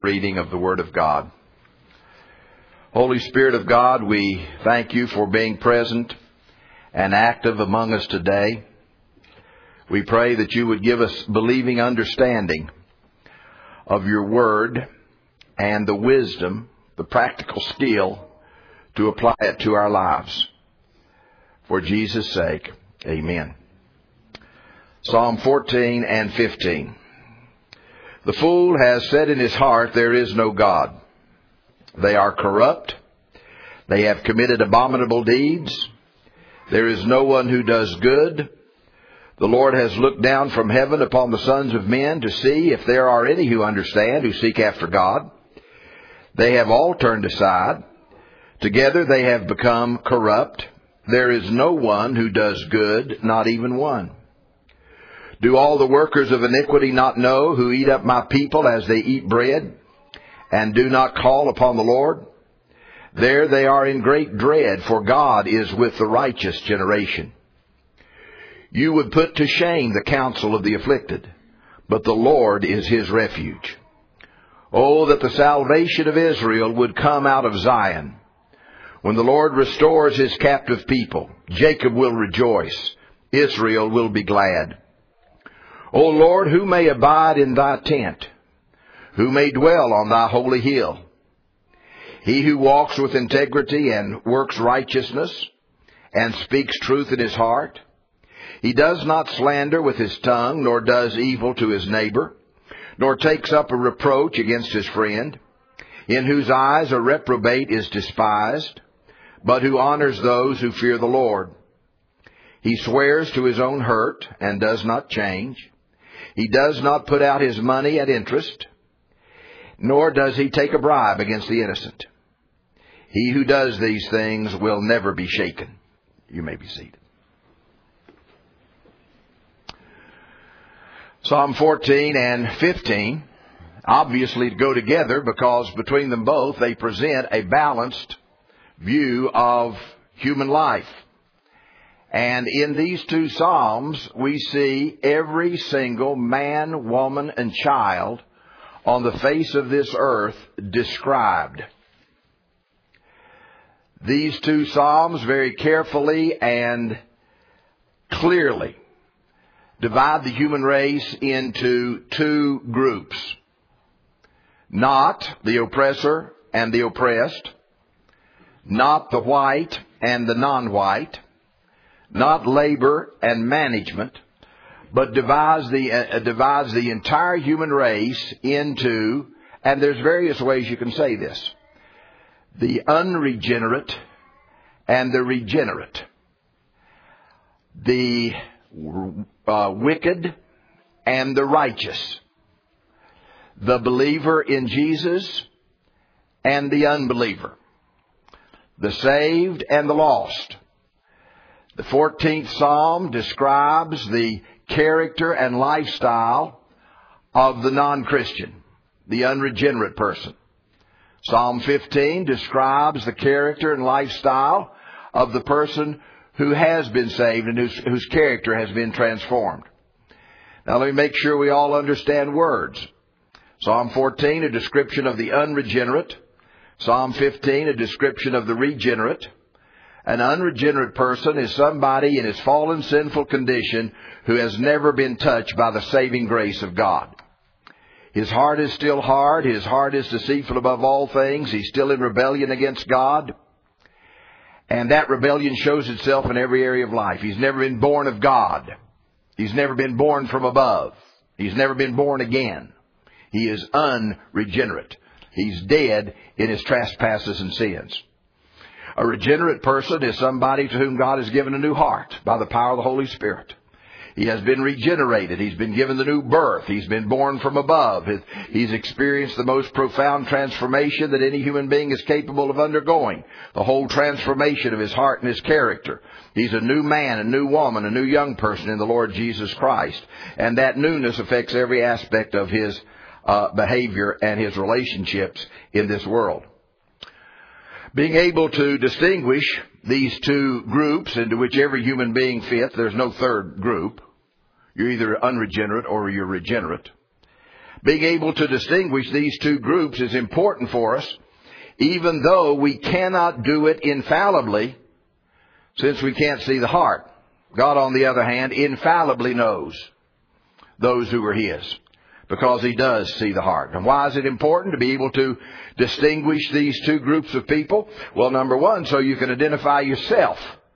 Reading of the Word of God. Holy Spirit of God, we thank you for being present and active among us today. We pray that you would give us believing understanding of your Word and the wisdom, the practical skill to apply it to our lives. For Jesus' sake, amen. Psalm 14 and 15. The fool has said in his heart, there is no God. They are corrupt. They have committed abominable deeds. There is no one who does good. The Lord has looked down from heaven upon the sons of men to see if there are any who understand, who seek after God. They have all turned aside. Together they have become corrupt. There is no one who does good, not even one. Do all the workers of iniquity not know, who eat up my people as they eat bread, and do not call upon the Lord? There they are in great dread, for God is with the righteous generation. You would put to shame the counsel of the afflicted, but the Lord is his refuge. Oh, that the salvation of Israel would come out of Zion. When the Lord restores his captive people, Jacob will rejoice, Israel will be glad. O Lord, who may abide in thy tent? Who may dwell on thy holy hill? He who walks with integrity and works righteousness and speaks truth in his heart. He does not slander with his tongue, nor does evil to his neighbor, nor takes up a reproach against his friend, in whose eyes a reprobate is despised, but who honors those who fear the Lord. He swears to his own hurt and does not change. He does not put out his money at interest, nor does he take a bribe against the innocent. He who does these things will never be shaken. You may be seated. Psalm 14 and 15 obviously go together because between them both they present a balanced view of human life. And in these two Psalms, we see every single man, woman, and child on the face of this earth described. These two Psalms very carefully and clearly divide the human race into two groups. Not the oppressor and the oppressed, not the white and the non-white, not labor and management, but divides the entire human race into, and there's various ways you can say this, the unregenerate and the regenerate, the wicked and the righteous, the believer in Jesus and the unbeliever, the saved and the lost. The 14th Psalm describes the character and lifestyle of the non-Christian, the unregenerate person. Psalm 15 describes the character and lifestyle of the person who has been saved and whose character has been transformed. Now let me make sure we all understand words. Psalm 14, a description of the unregenerate. Psalm 15, a description of the regenerate. An unregenerate person is somebody in his fallen, sinful condition who has never been touched by the saving grace of God. His heart is still hard. His heart is deceitful above all things. He's still in rebellion against God. And that rebellion shows itself in every area of life. He's never been born of God. He's never been born from above. He's never been born again. He is unregenerate. He's dead in his trespasses and sins. A regenerate person is somebody to whom God has given a new heart by the power of the Holy Spirit. He has been regenerated. He's been given the new birth. He's been born from above. He's experienced the most profound transformation that any human being is capable of undergoing. The whole transformation of his heart and his character. He's a new man, a new woman, a new young person in the Lord Jesus Christ. And that newness affects every aspect of his behavior and his relationships in this world. Being able to distinguish these two groups into which every human being fits, there's no third group. You're either unregenerate or you're regenerate. Being able to distinguish these two groups is important for us, even though we cannot do it infallibly, since we can't see the heart. God, on the other hand, infallibly knows those who are His, because He does see the heart. And why is it important to be able to distinguish these two groups of people? Well, number one, so you can identify yourself.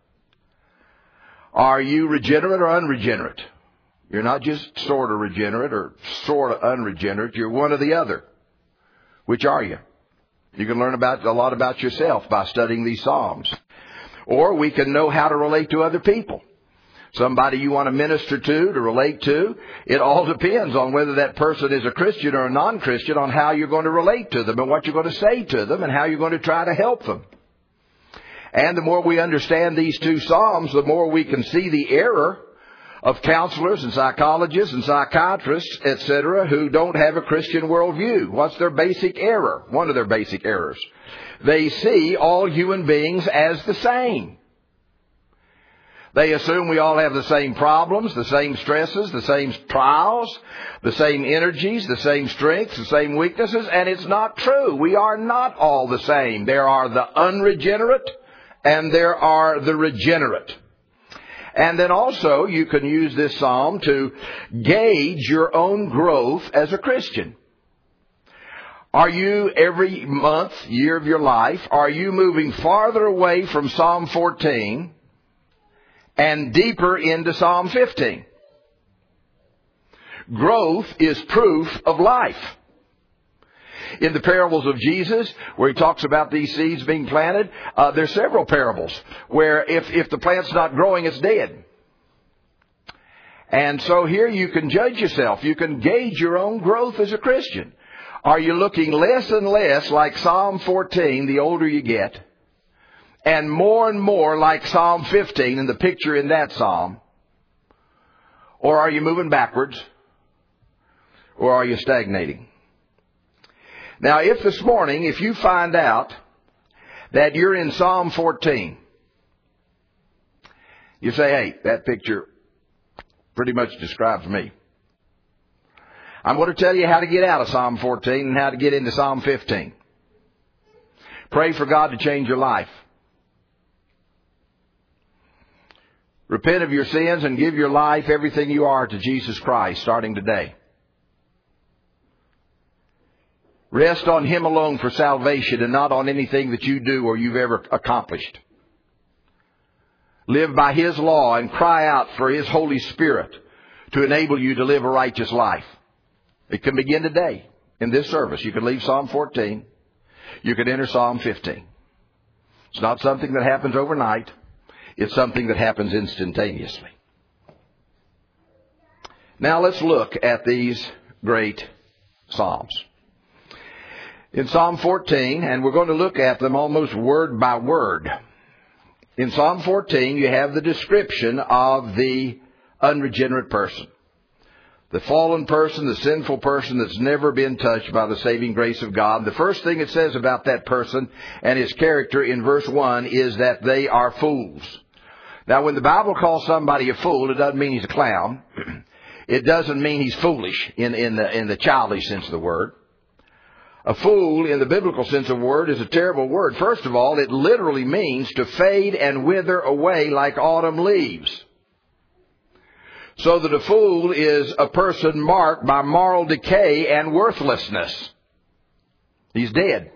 Are you regenerate or unregenerate? You're not just sort of regenerate or sort of unregenerate. You're one or the other. Which are you? You can learn a lot about yourself by studying these Psalms. Or we can know how to relate to other people. Somebody you want to minister to relate to. It all depends on whether that person is a Christian or a non-Christian, on how you're going to relate to them and what you're going to say to them and how you're going to try to help them. And the more we understand these two Psalms, the more we can see the error of counselors and psychologists and psychiatrists, etc., who don't have a Christian worldview. What's their basic error? One of their basic errors. They see all human beings as the same. They assume we all have the same problems, the same stresses, the same trials, the same energies, the same strengths, the same weaknesses, and it's not true. We are not all the same. There are the unregenerate and there are the regenerate. And then also you can use this psalm to gauge your own growth as a Christian. Are you, every month, year of your life, are you moving farther away from Psalm 14 and deeper into Psalm 15? Growth is proof of life. In the parables of Jesus, where He talks about these seeds being planted, there's several parables where if the plant's not growing, it's dead. And so here you can judge yourself. You can gauge your own growth as a Christian. Are you looking less and less like Psalm 14 the older you get, and more like Psalm 15 and the picture in that psalm? Or are you moving backwards? Or are you stagnating? Now, if this morning, if you find out that you're in Psalm 14, you say, hey, that picture pretty much describes me. I'm going to tell you how to get out of Psalm 14 and how to get into Psalm 15. Pray for God to change your life. Repent of your sins and give your life, everything you are, to Jesus Christ starting today. Rest on Him alone for salvation and not on anything that you do or you've ever accomplished. Live by His law and cry out for His Holy Spirit to enable you to live a righteous life. It can begin today in this service. You can leave Psalm 14. You can enter Psalm 15. It's not something that happens overnight. It's something that happens instantaneously. Now let's look at these great Psalms. In Psalm 14, and we're going to look at them almost word by word. In Psalm 14, you have the description of the unregenerate person. The fallen person, the sinful person that's never been touched by the saving grace of God. The first thing it says about that person and his character in verse 1 is that they are fools. Now, when the Bible calls somebody a fool, it doesn't mean he's a clown. It doesn't mean he's foolish in the childish sense of the word. A fool, in the biblical sense of the word, is a terrible word. First of all, it literally means to fade and wither away like autumn leaves. So that a fool is a person marked by moral decay and worthlessness. He's dead.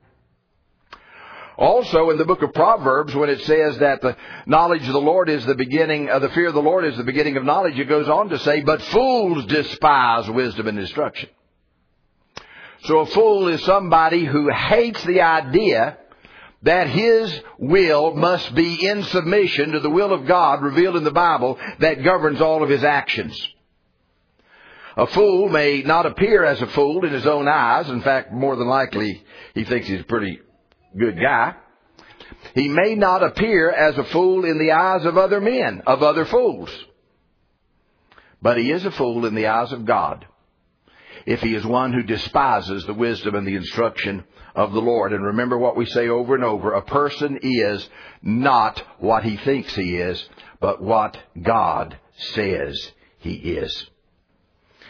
Also, in the book of Proverbs, when it says that the knowledge of the Lord is the beginning, the fear of the Lord is the beginning of knowledge, it goes on to say, but fools despise wisdom and instruction. So a fool is somebody who hates the idea that his will must be in submission to the will of God revealed in the Bible that governs all of his actions. A fool may not appear as a fool in his own eyes. In fact, more than likely, he thinks he's a pretty good guy. He may not appear as a fool in the eyes of other men, of other fools. But he is a fool in the eyes of God, if he is one who despises the wisdom and the instruction of the Lord. And remember what we say over and over, a person is not what he thinks he is, but what God says he is.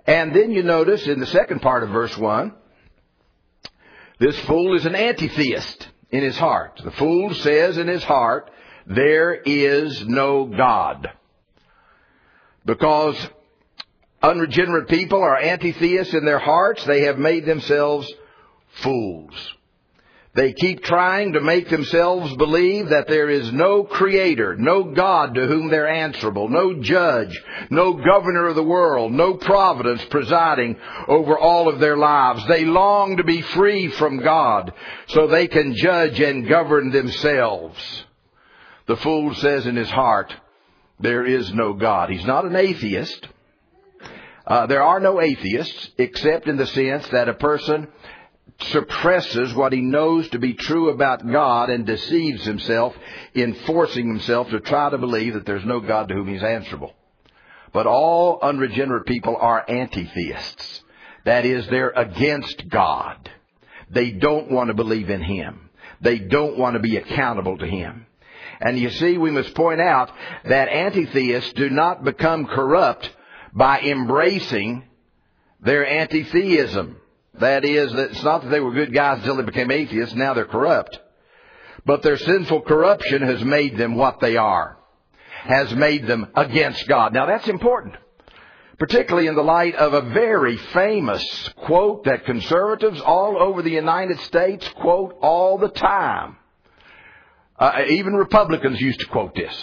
And then you notice in the second part of verse 1, this fool is an anti-theist in his heart. The fool says in his heart, there is no God. Because unregenerate people are anti-theists in their hearts, they have made themselves fools. They keep trying to make themselves believe that there is no creator, no God to whom they're answerable, no judge, no governor of the world, no providence presiding over all of their lives. They long to be free from God so they can judge and govern themselves. The fool says in his heart, there is no God. He's not an atheist. There are no atheists, except in the sense that a person suppresses what he knows to be true about God and deceives himself in forcing himself to try to believe that there's no God to whom he's answerable. But all unregenerate people are anti-theists. That is, they're against God. They don't want to believe in Him. They don't want to be accountable to Him. And you see, we must point out that anti-theists do not become corrupt by embracing their anti-theism. That is, it's not that they were good guys until they became atheists. Now they're corrupt. But their sinful corruption has made them what they are. Has made them against God. Now that's important. Particularly in the light of a very famous quote that conservatives all over the United States quote all the time. Even Republicans used to quote this.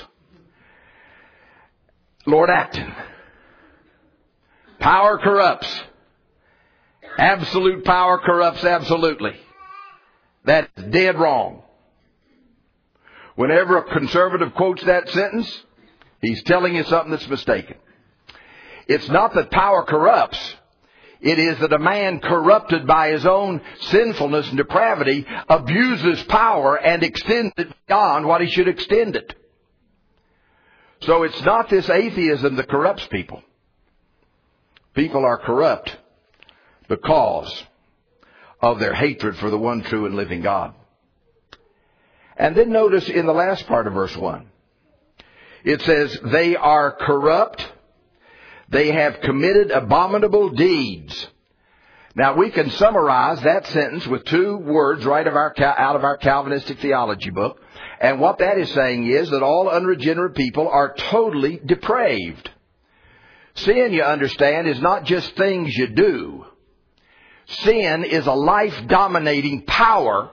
Lord Acton. Power corrupts. Absolute power corrupts absolutely. That's dead wrong. Whenever a conservative quotes that sentence, he's telling you something that's mistaken. It's not that power corrupts. It is that a man corrupted by his own sinfulness and depravity abuses power and extends it beyond what he should extend it. So it's not this atheism that corrupts people. People are corrupt because of their hatred for the one true and living God. And then notice in the last part of verse 1, it says, they are corrupt. They have committed abominable deeds. Now we can summarize that sentence with two words right out of our Calvinistic theology book. And what that is saying is that all unregenerate people are totally depraved. Sin, you understand, is not just things you do. Sin is a life-dominating power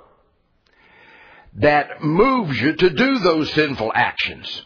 that moves you to do those sinful actions.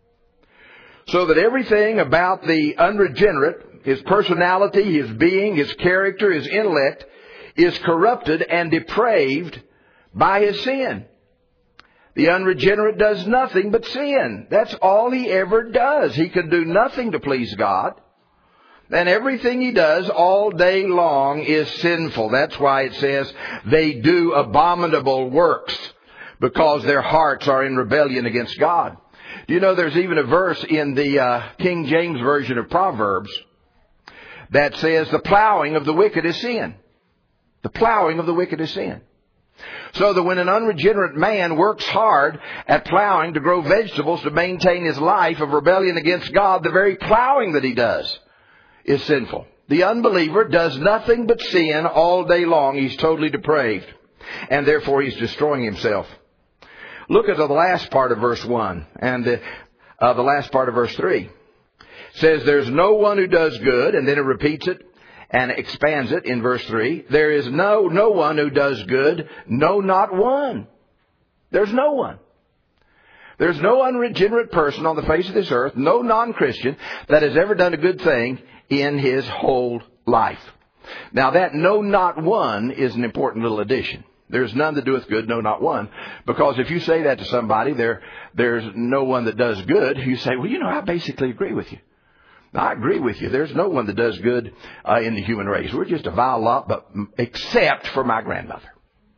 So that everything about the unregenerate, his personality, his being, his character, his intellect, is corrupted and depraved by his sin. The unregenerate does nothing but sin. That's all he ever does. He can do nothing to please God. And everything he does all day long is sinful. That's why it says they do abominable works, because their hearts are in rebellion against God. Do you know there's even a verse in the King James Version of Proverbs that says the plowing of the wicked is sin. The plowing of the wicked is sin. So that when an unregenerate man works hard at plowing to grow vegetables to maintain his life of rebellion against God, the very plowing that he does is sinful. The unbeliever does nothing but sin all day long. He's totally depraved. And therefore he's destroying himself. Look at the last part of verse 1 and the last part of verse 3. It says there's no one who does good, and then it repeats it and expands it in verse 3. There is no one who does good, no, not one. There's no one. There's no unregenerate person on the face of this earth, no non-Christian, that has ever done a good thing in his whole life. Now that no, not one is an important little addition. There's none that doeth good, no, not one. Because if you say that to somebody, there's no one that does good, you say, well, I basically agree with you. I agree with you. There's no one that does good in the human race. We're just a vile lot, but except for my grandmother.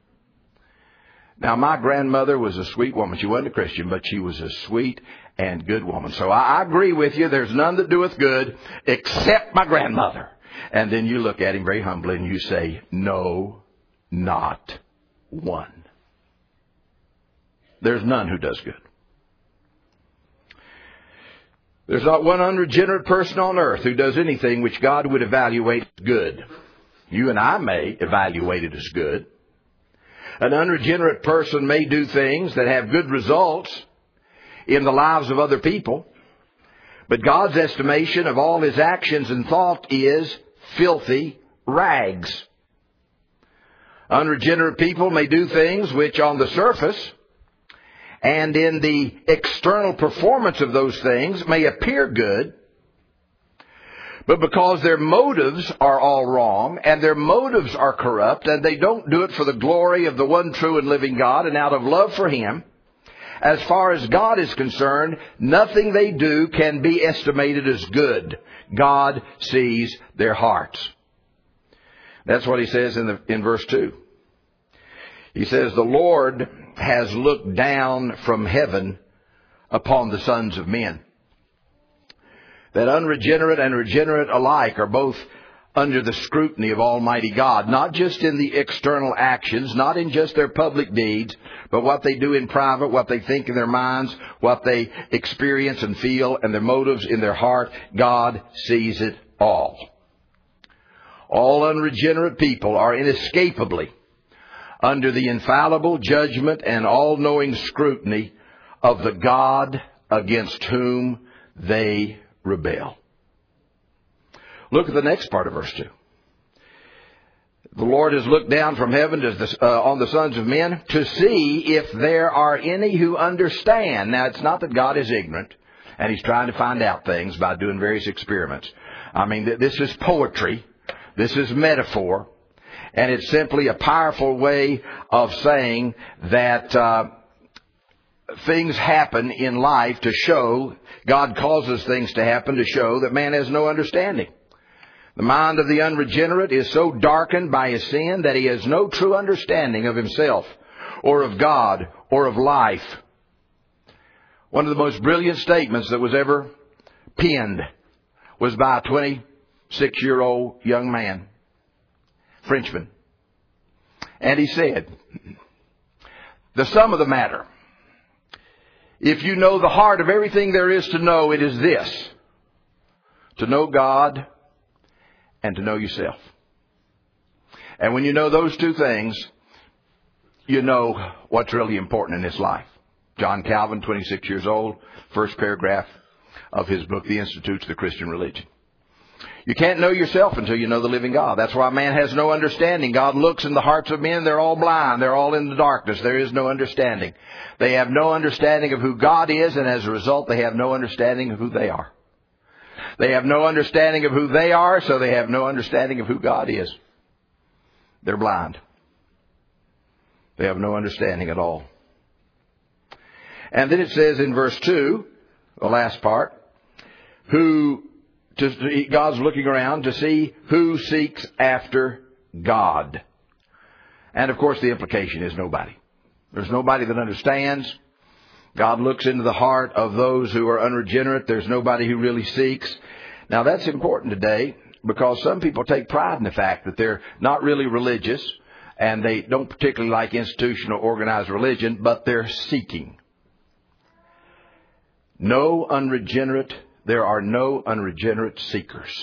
Now, my grandmother was a sweet woman. She wasn't a Christian, but she was a sweet and good woman. So I agree with you. There's none that doeth good except my grandmother. And then you look at him very humbly and you say, no, not one. There's none who does good. There's not one unregenerate person on earth who does anything which God would evaluate as good. You and I may evaluate it as good. An unregenerate person may do things that have good results in the lives of other people, but God's estimation of all his actions and thought is filthy rags. Unregenerate people may do things which on the surface and in the external performance of those things may appear good, but because their motives are all wrong and their motives are corrupt and they don't do it for the glory of the one true and living God and out of love for him, as far as God is concerned, nothing they do can be estimated as good. God sees their hearts. That's what he says in verse 2. He says, the Lord has looked down from heaven upon the sons of men. That unregenerate and regenerate alike are both under the scrutiny of Almighty God, not just in the external actions, not in just their public deeds, but what they do in private, what they think in their minds, what they experience and feel, and their motives in their heart. God sees it all. All unregenerate people are inescapably under the infallible judgment and all-knowing scrutiny of the God against whom they rebel. Look at the next part of verse 2. The Lord has looked down from heaven on the sons of men to see if there are any who understand. Now, it's not that God is ignorant and he's trying to find out things by doing various experiments. I mean, this is poetry. This is metaphor. And it's simply a powerful way of saying that things happen in life to show, God causes things to happen to show that man has no understanding. The mind of the unregenerate is so darkened by his sin that he has no true understanding of himself or of God or of life. One of the most brilliant statements that was ever penned was by a 26-year-old young man, Frenchman. And he said, the sum of the matter, if you know the heart of everything there is to know, it is this: to know God and to know yourself. And when you know those two things, you know what's really important in this life. John Calvin, 26 years old, first paragraph of his book, The Institutes of the Christian Religion. You can't know yourself until you know the living God. That's why man has no understanding. God looks in the hearts of men. They're all blind. They're all in the darkness. There is no understanding. They have no understanding of who God is, and as a result, they have no understanding of who they are. They have no understanding of who they are, so they have no understanding of who God is. They're blind. They have no understanding at all. And then it says in verse 2, the last part, God's looking around to see who seeks after God. And of course the implication is nobody. There's nobody that understands. God looks into the heart of those who are unregenerate. There's nobody who really seeks. Now that's important today because some people take pride in the fact that they're not really religious and they don't particularly like institutional organized religion, but they're seeking. There are no unregenerate seekers.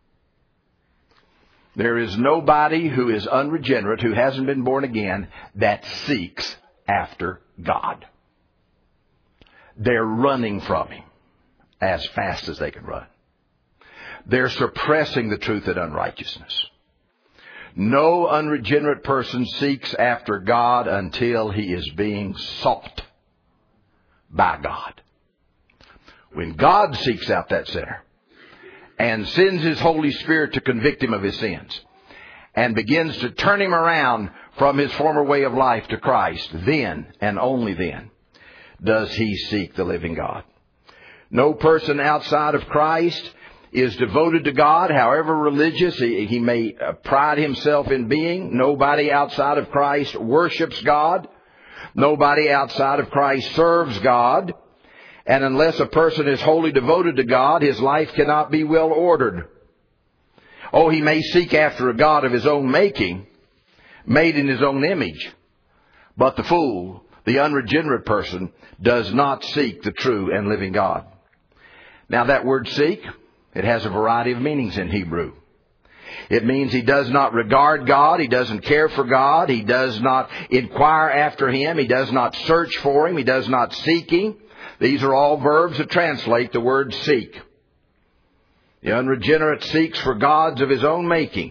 There is nobody who is unregenerate, who hasn't been born again, that seeks after God. They're running from him as fast as they can run. They're suppressing the truth in unrighteousness. No unregenerate person seeks after God until he is being sought by God. When God seeks out that sinner and sends his Holy Spirit to convict him of his sins and begins to turn him around from his former way of life to Christ, then and only then does he seek the living God. No person outside of Christ is devoted to God, however religious he may pride himself in being. Nobody outside of Christ worships God. Nobody outside of Christ serves God. And unless a person is wholly devoted to God, his life cannot be well ordered. Oh, he may seek after a God of his own making, made in his own image. But the fool, the unregenerate person, does not seek the true and living God. Now that word seek, it has a variety of meanings in Hebrew. It means he does not regard God. He doesn't care for God. He does not inquire after Him. He does not search for Him. He does not seek Him. These are all verbs that translate the word seek. The unregenerate seeks for gods of his own making.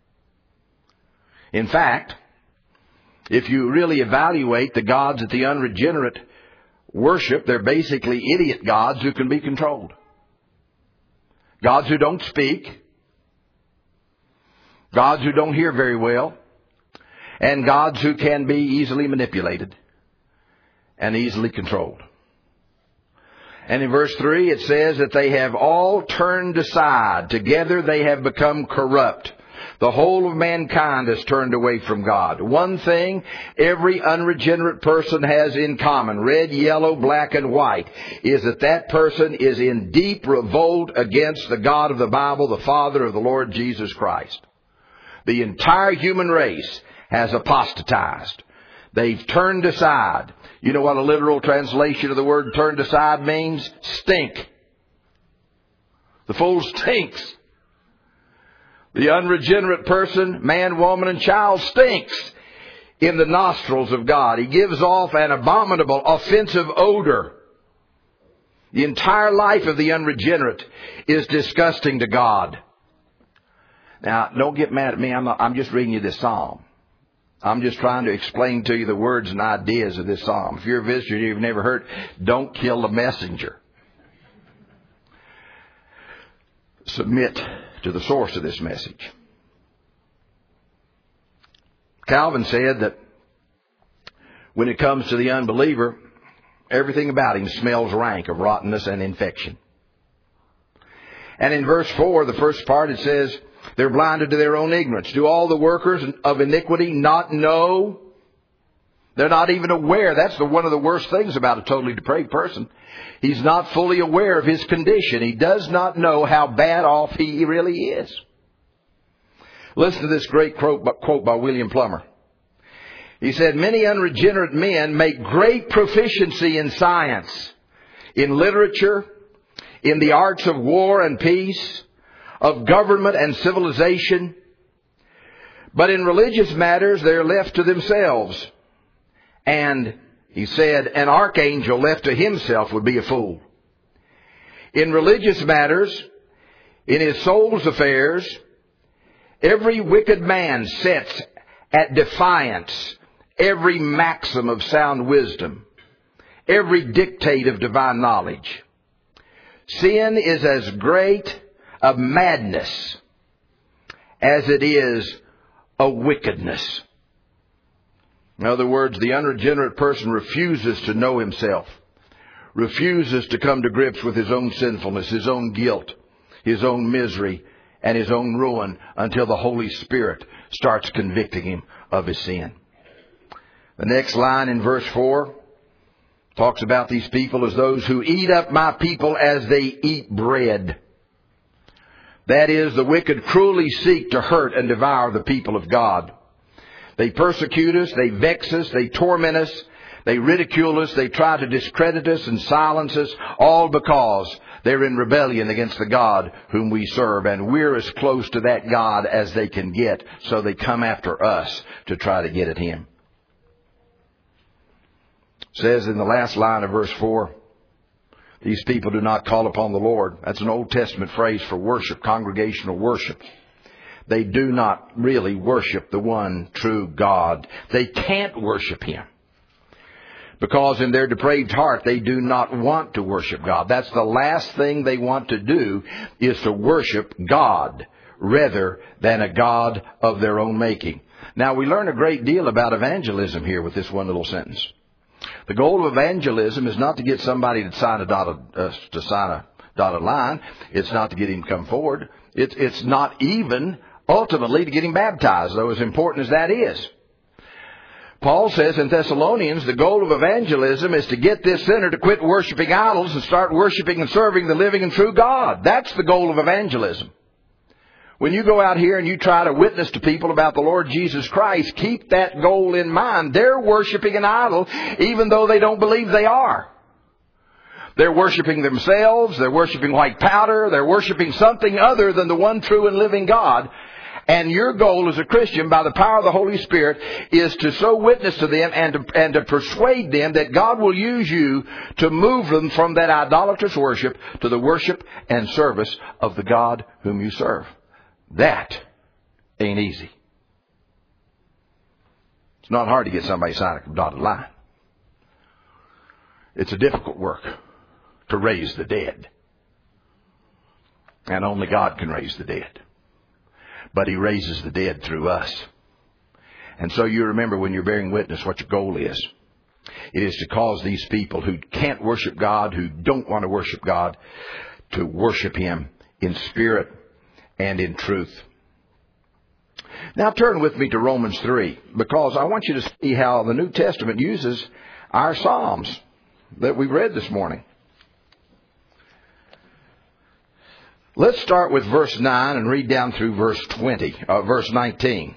In fact, if you really evaluate the gods that the unregenerate worship, they're basically idiot gods who can be controlled. Gods who don't speak. Gods who don't hear very well. And gods who can be easily manipulated and easily controlled. And in verse 3 it says that they have all turned aside. Together they have become corrupt. The whole of mankind has turned away from God. One thing every unregenerate person has in common, red, yellow, black, and white, is that that person is in deep revolt against the God of the Bible, the Father of the Lord Jesus Christ. The entire human race has apostatized. They've turned aside. You know what a literal translation of the word turned aside means? Stink. The fool stinks. The unregenerate person, man, woman, and child, stinks in the nostrils of God. He gives off an abominable, offensive odor. The entire life of the unregenerate is disgusting to God. Now, don't get mad at me. I'm just reading you this psalm. I'm just trying to explain to you the words and ideas of this psalm. If you're a visitor and you've never heard, don't kill the messenger. Submit to the source of this message. Calvin said that when it comes to the unbeliever, everything about him smells rank of rottenness and infection. And in verse 4, the first part, it says, they're blinded to their own ignorance. Do all the workers of iniquity not know? They're not even aware. That's one of the worst things about a totally depraved person. He's not fully aware of his condition. He does not know how bad off he really is. Listen to this great quote by William Plummer. He said, many unregenerate men make great proficiency in science, in literature, in the arts of war and peace, of government and civilization. But in religious matters, they're left to themselves. And he said, an archangel left to himself would be a fool. In religious matters, in his soul's affairs, every wicked man sets at defiance every maxim of sound wisdom, every dictate of divine knowledge. Sin is as great a madness as it is a wickedness. In other words, the unregenerate person refuses to know himself, refuses to come to grips with his own sinfulness, his own guilt, his own misery, and his own ruin until the Holy Spirit starts convicting him of his sin. The next line in verse 4 talks about these people as those who eat up my people as they eat bread. That is, the wicked cruelly seek to hurt and devour the people of God. They persecute us, they vex us, they torment us, they ridicule us, they try to discredit us and silence us, all because they're in rebellion against the God whom we serve. And we're as close to that God as they can get, so they come after us to try to get at Him. It says in the last line of verse 4, these people do not call upon the Lord. That's an Old Testament phrase for worship, congregational worship. They do not really worship the one true God. They can't worship Him, because in their depraved heart they do not want to worship God. That's the last thing they want to do, is to worship God rather than a God of their own making. Now, we learn a great deal about evangelism here with this one little sentence. The goal of evangelism is not to get somebody to sign a dotted line. It's not to get him to come forward. It's not even ultimately to get him baptized, though as important as that is. Paul says in Thessalonians, the goal of evangelism is to get this sinner to quit worshiping idols and start worshiping and serving the living and true God. That's the goal of evangelism. When you go out here and you try to witness to people about the Lord Jesus Christ, keep that goal in mind. They're worshiping an idol even though they don't believe they are. They're worshiping themselves. They're worshiping white powder. They're worshiping something other than the one true and living God. And your goal as a Christian, by the power of the Holy Spirit, is to so witness to them and to persuade them that God will use you to move them from that idolatrous worship to the worship and service of the God whom you serve. That ain't easy. It's not hard to get somebody to sign a dotted line. It's a difficult work to raise the dead. And only God can raise the dead. But He raises the dead through us. And so you remember when you're bearing witness what your goal is. It is to cause these people who can't worship God, who don't want to worship God, to worship Him in spirit and in truth. Now turn with me to Romans 3, because I want you to see how the New Testament uses our Psalms that we read this morning. Let's start with verse 9 and read down through verse 19.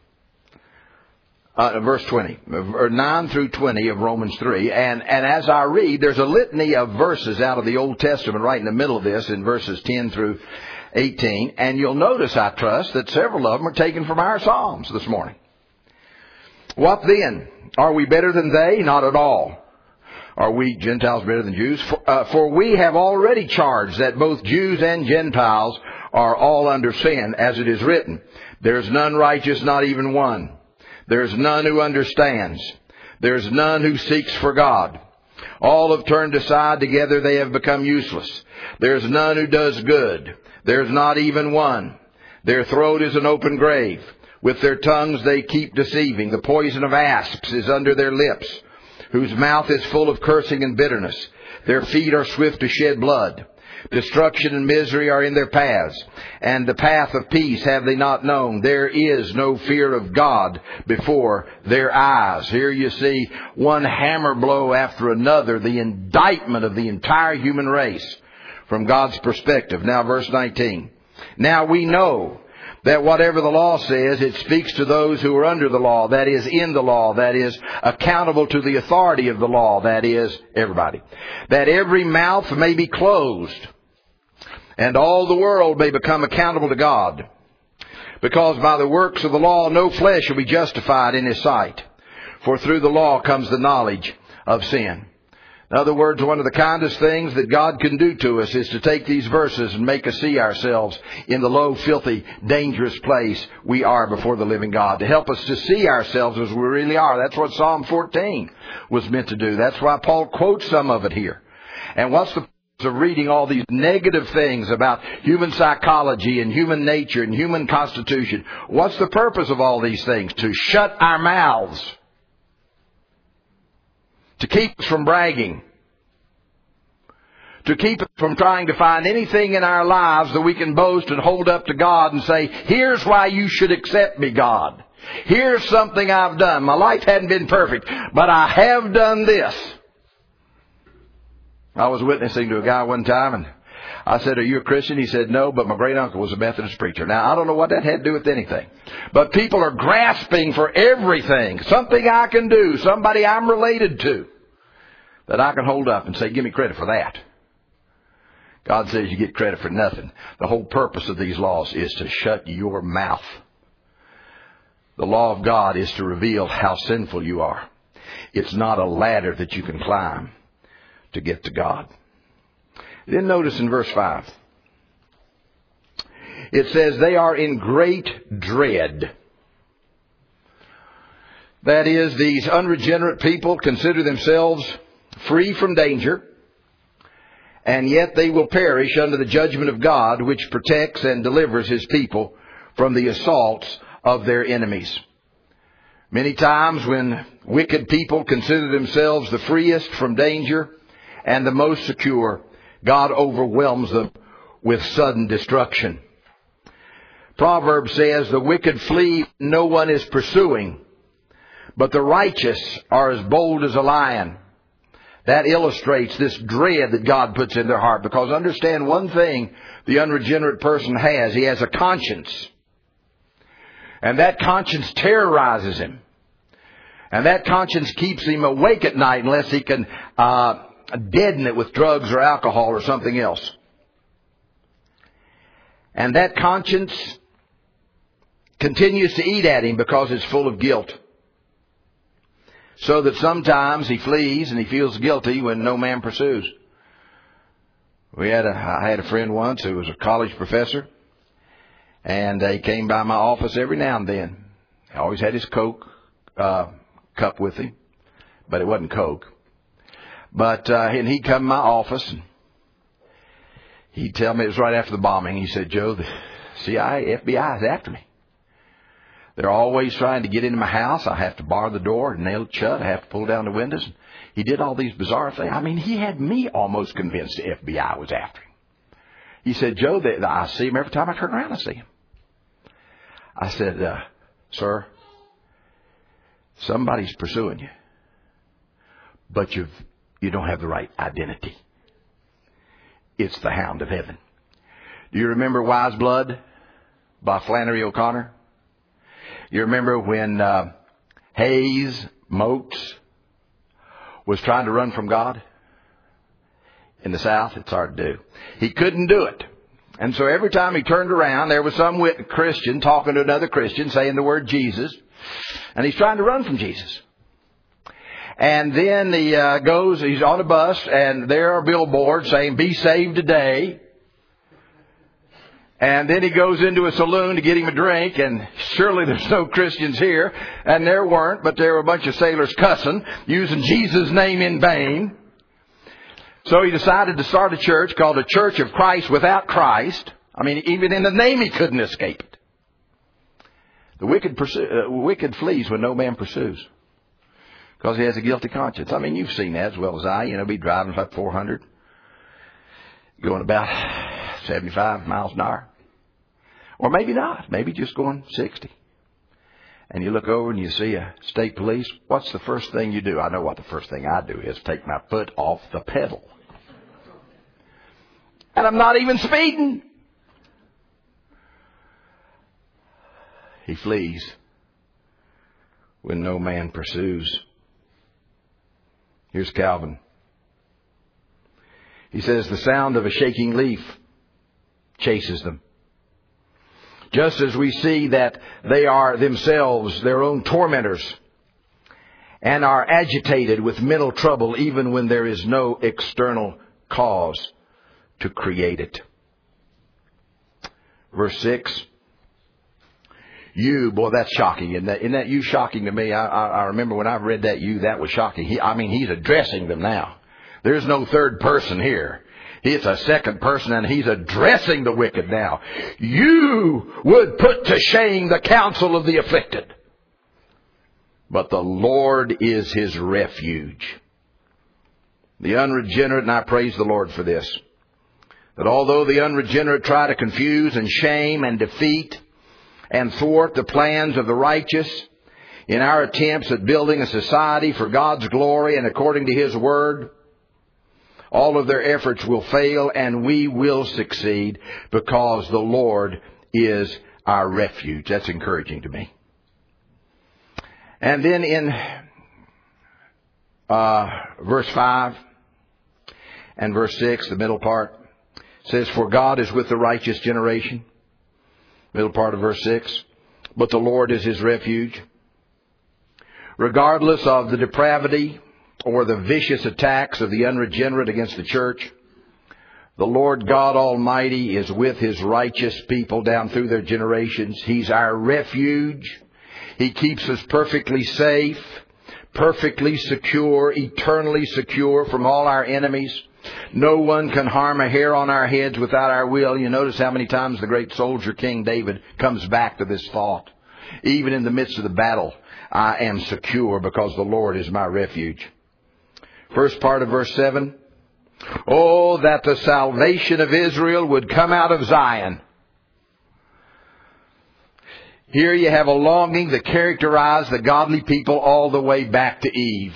Verse 20, or 9 through 20 of Romans 3. And as I read, there's a litany of verses out of the Old Testament right in the middle of this, in verses 10 through 18. And you'll notice, I trust, that several of them are taken from our Psalms this morning. What then? Are we better than they? Not at all. Are we Gentiles better than Jews? For we have already charged that both Jews and Gentiles are all under sin, as it is written, "There's none righteous, not even one. There's none who understands. There's none who seeks for God. All have turned aside, together they have become useless. There's none who does good. There's not even one. Their throat is an open grave. With their tongues they keep deceiving. The poison of asps is under their lips, whose mouth is full of cursing and bitterness. Their feet are swift to shed blood. Destruction and misery are in their paths, and the path of peace have they not known. There is no fear of God before their eyes." Here you see one hammer blow after another, the indictment of the entire human race from God's perspective. Now verse 19. "Now we know that whatever the law says, it speaks to those who are under the law, that is, in the law, that is, accountable to the authority of the law, that is, everybody. That every mouth may be closed, and all the world may become accountable to God. Because by the works of the law no flesh will be justified in His sight. For through the law comes the knowledge of sin." In other words, one of the kindest things that God can do to us is to take these verses and make us see ourselves in the low, filthy, dangerous place we are before the living God. To help us to see ourselves as we really are. That's what Psalm 14 was meant to do. That's why Paul quotes some of it here. And what's the purpose of reading all these negative things about human psychology and human nature and human constitution? What's the purpose of all these things? To shut our mouths. To keep us from bragging. To keep us from trying to find anything in our lives that we can boast and hold up to God and say, "Here's why you should accept me, God. Here's something I've done. My life hadn't been perfect, but I have done this." I was witnessing to a guy one time, and I said, "Are you a Christian?" He said, "No, but my great uncle was a Methodist preacher." Now, I don't know what that had to do with anything. But people are grasping for everything. Something I can do. Somebody I'm related to. That I can hold up and say, "Give me credit for that." God says you get credit for nothing. The whole purpose of these laws is to shut your mouth. The law of God is to reveal how sinful you are. It's not a ladder that you can climb to get to God. Then notice in verse 5. It says, "They are in great dread." That is, these unregenerate people consider themselves free from danger, and yet they will perish under the judgment of God, which protects and delivers His people from the assaults of their enemies. Many times when wicked people consider themselves the freest from danger and the most secure, God overwhelms them with sudden destruction. Proverbs says, "The wicked flee, no one is pursuing, but the righteous are as bold as a lion." That illustrates this dread that God puts in their heart. Because understand one thing the unregenerate person has. He has a conscience. And that conscience terrorizes him. And that conscience keeps him awake at night unless he can deaden it with drugs or alcohol or something else. And that conscience continues to eat at him because it's full of guilt. So that sometimes he flees and he feels guilty when no man pursues. I had a friend once who was a college professor, and he came by my office every now and then. He always had his Coke cup with him, but it wasn't Coke. But and he'd come to my office, and he'd tell me, it was right after the bombing, he said, "Joe, the CIA, FBI is after me. They're always trying to get into my house. I have to bar the door and nail it shut. I have to pull down the windows." He did all these bizarre things. I mean, he had me almost convinced the FBI was after him. He said, "Joe, I see him every time I turn around, I see him." I said, "Sir, somebody's pursuing you, but you don't have the right identity. It's the Hound of Heaven." Do you remember Wise Blood by Flannery O'Connor? You remember when Hayes Motes was trying to run from God in the South? It's hard to do. He couldn't do it. And so every time he turned around, there was some Christian talking to another Christian saying the word Jesus. And he's trying to run from Jesus. And then he's on a bus, and there are billboards saying, "Be saved today." And then he goes into a saloon to get him a drink, and surely there's no Christians here. And there weren't, but there were a bunch of sailors cussing, using Jesus' name in vain. So he decided to start a church called the Church of Christ Without Christ. I mean, even in the name he couldn't escape it. The wicked flees when no man pursues, because he has a guilty conscience. I mean, you've seen that as well as I. Be driving like 400, going about 75 miles an hour. Or maybe not. Maybe just going 60. And you look over and you see a state police. What's the first thing you do? I know what the first thing I do is take my foot off the pedal. And I'm not even speeding. He flees when no man pursues. Here's Calvin. He says, "The sound of a shaking leaf chases them. Just as we see that they are themselves their own tormentors and are agitated with mental trouble even when there is no external cause to create it." Verse 6. Boy, that's shocking. Isn't that you shocking to me? I remember when I read that was shocking. He's addressing them now. There's no third person here. It's a second person, and he's addressing the wicked now. "You would put to shame the counsel of the afflicted, but the Lord is his refuge." The unregenerate, and I praise the Lord for this, that although the unregenerate try to confuse and shame and defeat and thwart the plans of the righteous in our attempts at building a society for God's glory and according to his word, all of their efforts will fail, and we will succeed because the Lord is our refuge. That's encouraging to me. And then in verse 5 and verse 6, the middle part, says, "For God is with the righteous generation." Middle part of verse 6. "But the Lord is his refuge." Regardless of the depravity or the vicious attacks of the unregenerate against the church, the Lord God Almighty is with his righteous people down through their generations. He's our refuge. He keeps us perfectly safe, perfectly secure, eternally secure from all our enemies. No one can harm a hair on our heads without our will. You notice how many times the great soldier King David comes back to this thought. Even in the midst of the battle, I am secure because the Lord is my refuge. First part of verse 7. "Oh, that the salvation of Israel would come out of Zion." Here you have a longing that characterized the godly people all the way back to Eve.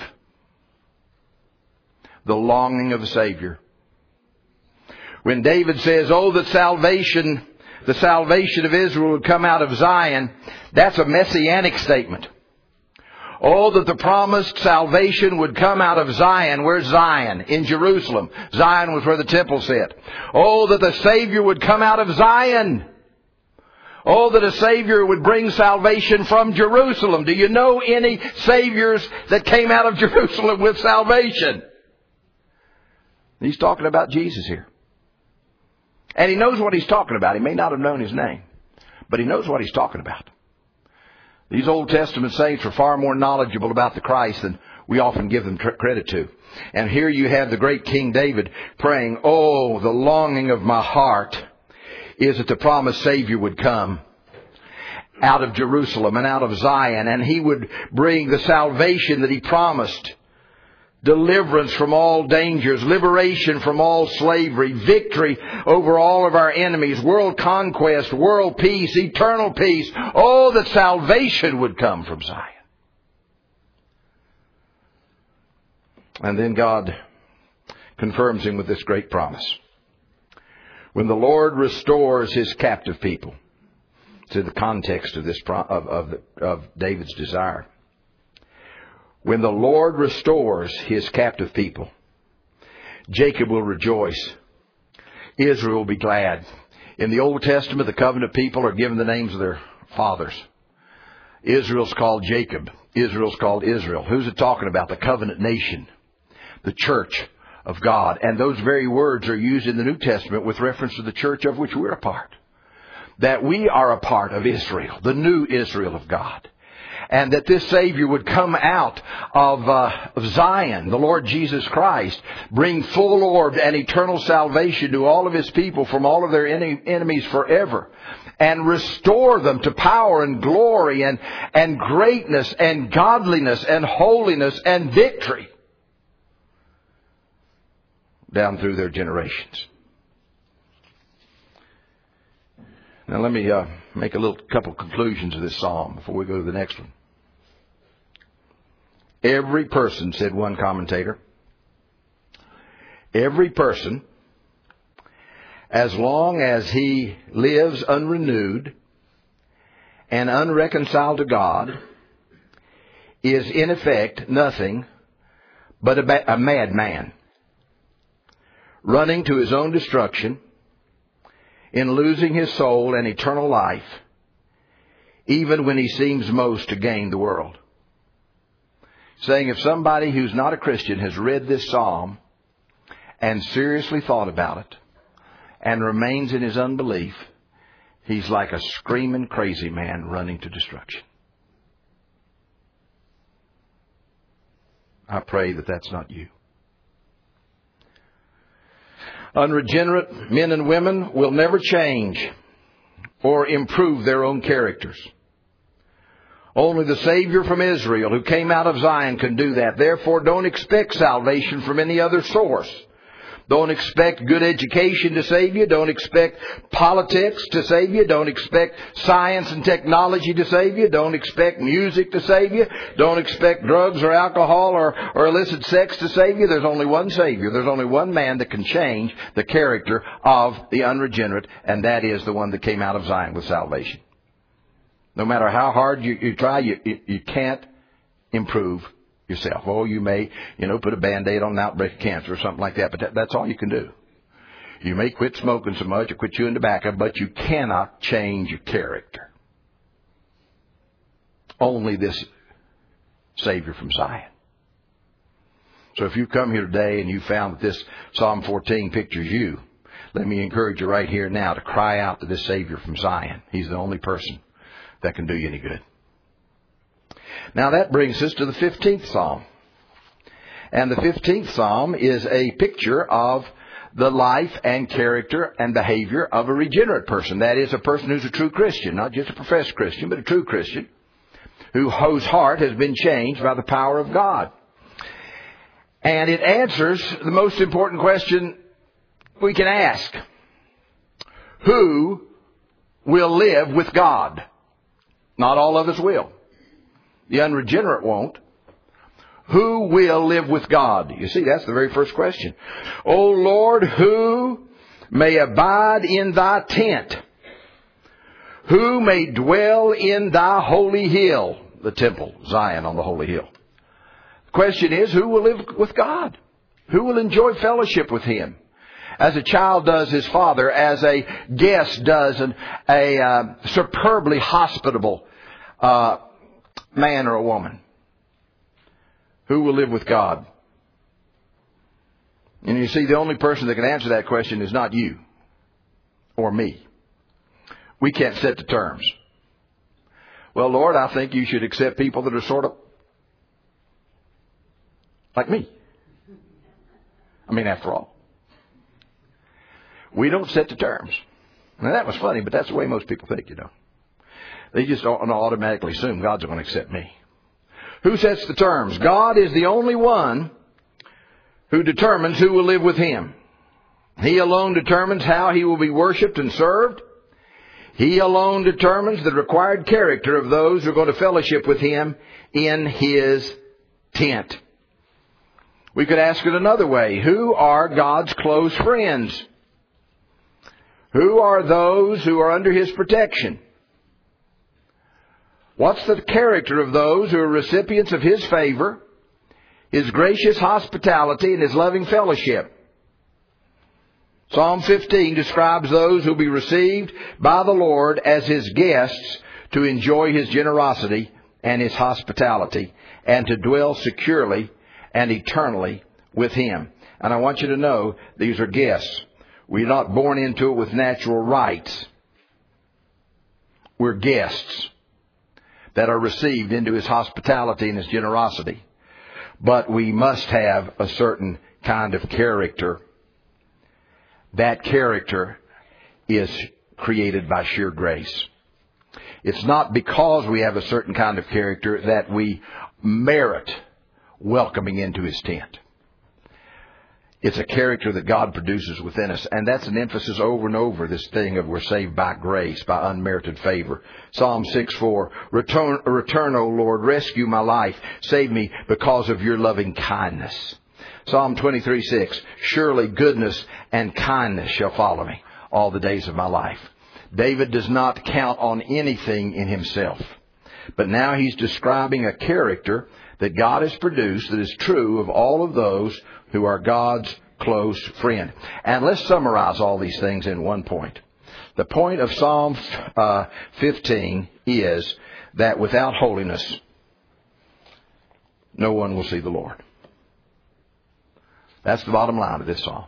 The longing of the Savior. When David says, "Oh, that the salvation of Israel would come out of Zion," that's a messianic statement. Oh, that the promised salvation would come out of Zion. Where's Zion? In Jerusalem. Zion was where the temple sat. Oh, that the Savior would come out of Zion. Oh, that a Savior would bring salvation from Jerusalem. Do you know any Saviors that came out of Jerusalem with salvation? He's talking about Jesus here. And he knows what he's talking about. He may not have known his name, but he knows what he's talking about. These Old Testament saints are far more knowledgeable about the Christ than we often give them credit to. And here you have the great King David praying, oh, the longing of my heart is that the promised Savior would come out of Jerusalem and out of Zion, and he would bring the salvation that he promised. Deliverance from all dangers, liberation from all slavery, victory over all of our enemies, world conquest, world peace, eternal peace. Oh, that salvation would come from Zion. And then God confirms him with this great promise. When the Lord restores his captive people, to the context of this of David's desire. When the Lord restores his captive people, Jacob will rejoice. Israel will be glad. In the Old Testament, the covenant people are given the names of their fathers. Israel's called Jacob. Israel's called Israel. Who's it talking about? The covenant nation. The church of God. And those very words are used in the New Testament with reference to the church of which we're a part. That we are a part of Israel, the new Israel of God. And that this Savior would come out of Zion, the Lord Jesus Christ, bring full-orbed and eternal salvation to all of his people from all of their enemies forever, and restore them to power and glory and greatness and godliness and holiness and victory down through their generations. Now let me make a couple conclusions of this psalm before we go to the next one. Every person, said one commentator, every person, as long as he lives unrenewed and unreconciled to God, is in effect nothing but a madman, running to his own destruction, in losing his soul and eternal life, even when he seems most to gain the world. Saying if somebody who's not a Christian has read this psalm and seriously thought about it and remains in his unbelief, he's like a screaming crazy man running to destruction. I pray that that's not you. Unregenerate men and women will never change or improve their own characters. Only the Savior from Israel who came out of Zion can do that. Therefore, don't expect salvation from any other source. Don't expect good education to save you. Don't expect politics to save you. Don't expect science and technology to save you. Don't expect music to save you. Don't expect drugs or alcohol or illicit sex to save you. There's only one Savior. There's only one man that can change the character of the unregenerate, and that is the one that came out of Zion with salvation. No matter how hard you try, you can't improve yourself. Oh, you may, put a Band-Aid on an outbreak of cancer or something like that, but that's all you can do. You may quit smoking so much or quit chewing tobacco, but you cannot change your character. Only this Savior from Zion. So if you come here today and you found that this Psalm 14 pictures you, let me encourage you right here now to cry out to this Savior from Zion. He's the only person that can do you any good. Now that brings us to the 15th Psalm. And the 15th Psalm is a picture of the life and character and behavior of a regenerate person. That is, a person who's a true Christian, not just a professed Christian, but a true Christian, whose heart has been changed by the power of God. And it answers the most important question we can ask. Who will live with God? Not all of us will. The unregenerate won't. Who will live with God? You see, that's the very first question. O Lord, who may abide in thy tent? Who may dwell in thy holy hill? the temple, Zion on the holy hill. The question is, who will live with God? Who will enjoy fellowship with Him? As a child does his father, as a guest does a superbly hospitable man or a woman. Who will live with God? And you see, the only person that can answer that question is not you or me. We can't set the terms. Well, Lord, I think you should accept people that are sort of like me. I mean, after all. We don't set the terms. Now, that was funny, but that's the way most people think, you know. They just automatically assume God's going to accept me. Who sets the terms? God is the only one who determines who will live with Him. He alone determines how He will be worshipped and served. He alone determines the required character of those who are going to fellowship with Him in His tent. We could ask it another way. Who are God's close friends? Who are those who are under His protection? What's the character of those who are recipients of His favor, His gracious hospitality, and His loving fellowship? Psalm 15 describes those who will be received by the Lord as His guests to enjoy His generosity and His hospitality and to dwell securely and eternally with Him. And I want you to know these are guests. We're not born into it with natural rights. We're guests that are received into His hospitality and His generosity. But we must have a certain kind of character. That character is created by sheer grace. It's not because we have a certain kind of character that we merit welcoming into His tent. It's a character that God produces within us. And that's an emphasis over and over, this thing of we're saved by grace, by unmerited favor. Psalm 6:4, Return, O Lord, rescue my life. Save me because of your loving kindness. Psalm 23:6, Surely goodness and kindness shall follow me all the days of my life. David does not count on anything in himself. But now he's describing a character that God has produced that is true of all of those who are God's close friend. And let's summarize all these things in one point. The point of Psalm 15 is that without holiness, no one will see the Lord. That's the bottom line of this psalm.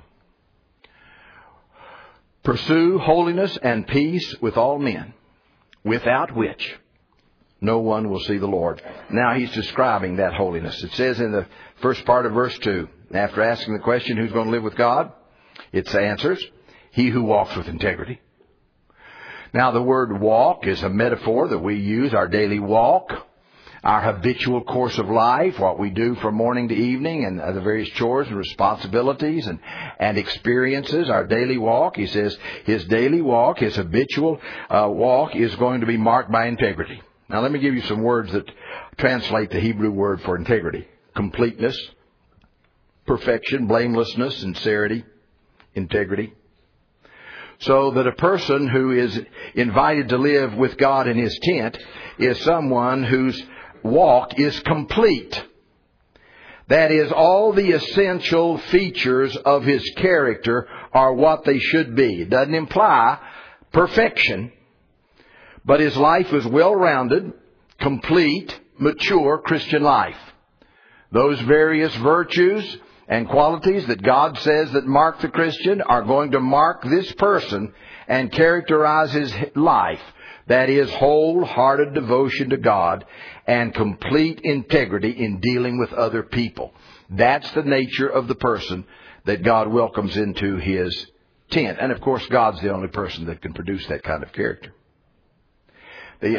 Pursue holiness and peace with all men, without which no one will see the Lord. Now he's describing that holiness. It says in the first part of verse 2, after asking the question, who's going to live with God? It answers, he who walks with integrity. Now the word walk is a metaphor that we use, our daily walk, our habitual course of life, what we do from morning to evening, and the various chores and responsibilities and experiences, our daily walk. He says his daily walk, his habitual walk is going to be marked by integrity. Now let me give you some words that translate the Hebrew word for integrity. Completeness, perfection, blamelessness, sincerity, integrity. So that a person who is invited to live with God in His tent is someone whose walk is complete. That is, all the essential features of his character are what they should be. It doesn't imply perfection, but his life is well-rounded, complete, mature Christian life. Those various virtues and qualities that God says that mark the Christian are going to mark this person and characterize his life. That is wholehearted devotion to God and complete integrity in dealing with other people. That's the nature of the person that God welcomes into His tent. And of course, God's the only person that can produce that kind of character. The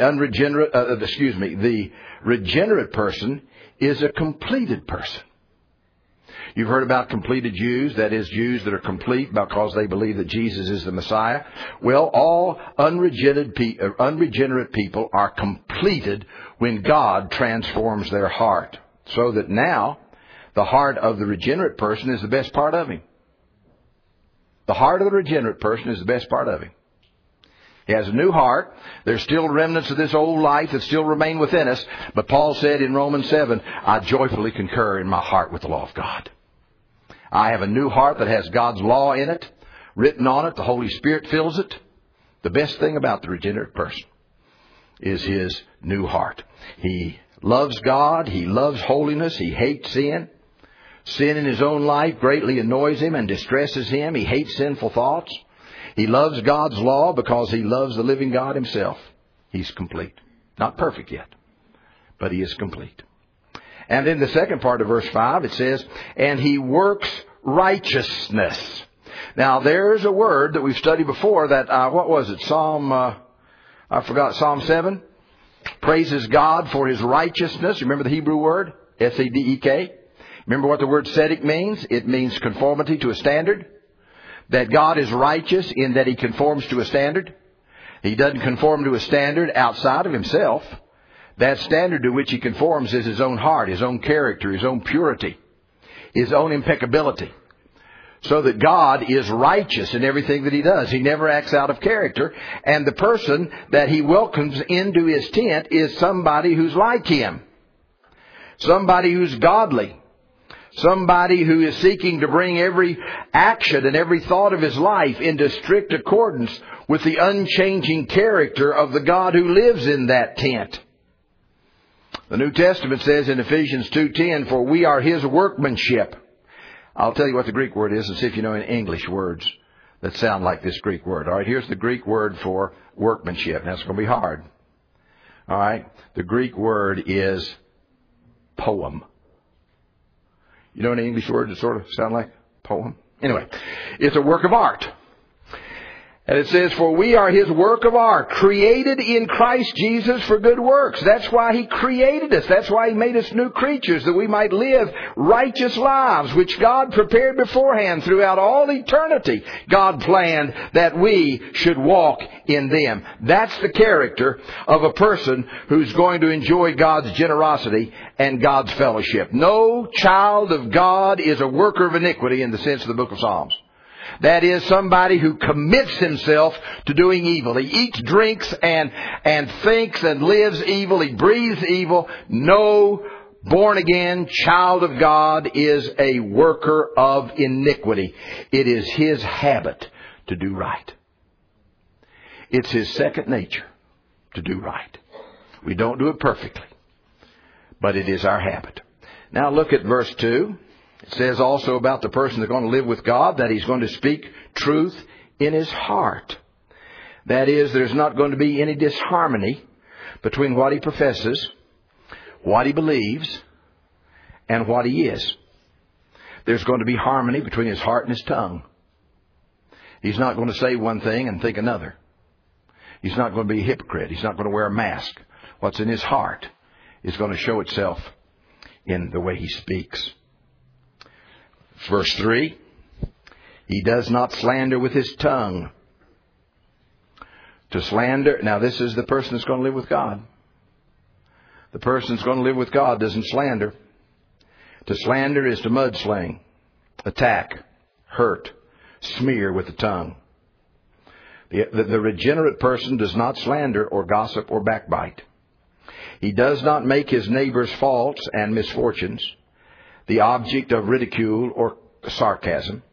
regenerate person is a completed person. You've heard about completed Jews, that is, Jews that are complete because they believe that Jesus is the Messiah. Well, all unregenerate people are completed when God transforms their heart. So that now, the heart of the regenerate person is the best part of him. The heart of the regenerate person is the best part of him. He has a new heart. There's still remnants of this old life that still remain within us. But Paul said in Romans 7, I joyfully concur in my heart with the law of God. I have a new heart that has God's law in it, written on it. The Holy Spirit fills it. The best thing about the regenerate person is his new heart. He loves God. He loves holiness. He hates sin. Sin in his own life greatly annoys him and distresses him. He hates sinful thoughts. He loves God's law because he loves the living God himself. He's complete. Not perfect yet, but he is complete. And in the second part of verse 5, it says, and he works righteousness. Now, there's a word that we've studied before that, what was it? Psalm 7? Praises God for his righteousness. Remember the Hebrew word? S-A-D-E-K. Remember what the word tzedek means? It means conformity to a standard. That God is righteous in that he conforms to a standard. He doesn't conform to a standard outside of himself. That standard to which he conforms is his own heart, his own character, his own purity, his own impeccability. So that God is righteous in everything that he does. He never acts out of character. And the person that he welcomes into his tent is somebody who's like him. Somebody who's godly. Somebody who is seeking to bring every action and every thought of his life into strict accordance with the unchanging character of the God who lives in that tent. The New Testament says in Ephesians 2:10, for we are his workmanship. I'll tell you what the Greek word is and see if you know any English words that sound like this Greek word. All right, here's the Greek word for workmanship. Now, it's going to be hard. All right, the Greek word is poem. You know any English words that sort of sound like poem? Anyway, it's a work of art. And it says, for we are his work of art, created in Christ Jesus for good works. That's why he created us. That's why he made us new creatures, that we might live righteous lives, which God prepared beforehand throughout all eternity. God planned that we should walk in them. That's the character of a person who's going to enjoy God's generosity and God's fellowship. No child of God is a worker of iniquity in the sense of the book of Psalms. That is somebody who commits himself to doing evil. He eats, drinks, and thinks and lives evil. He breathes evil. No born-again child of God is a worker of iniquity. It is his habit to do right. It's his second nature to do right. We don't do it perfectly, but it is our habit. Now look at verse 2. It says also about the person that's going to live with God that he's going to speak truth in his heart. That is, there's not going to be any disharmony between what he professes, what he believes, and what he is. There's going to be harmony between his heart and his tongue. He's not going to say one thing and think another. He's not going to be a hypocrite. He's not going to wear a mask. What's in his heart is going to show itself in the way he speaks. Verse 3, he does not slander with his tongue. To slander, now this is the person that's going to live with God. The person that's going to live with God doesn't slander. To slander is to mudsling, attack, hurt, smear with the tongue. The regenerate person does not slander or gossip or backbite. He does not make his neighbor's faults and misfortunes the object of ridicule or sarcasm.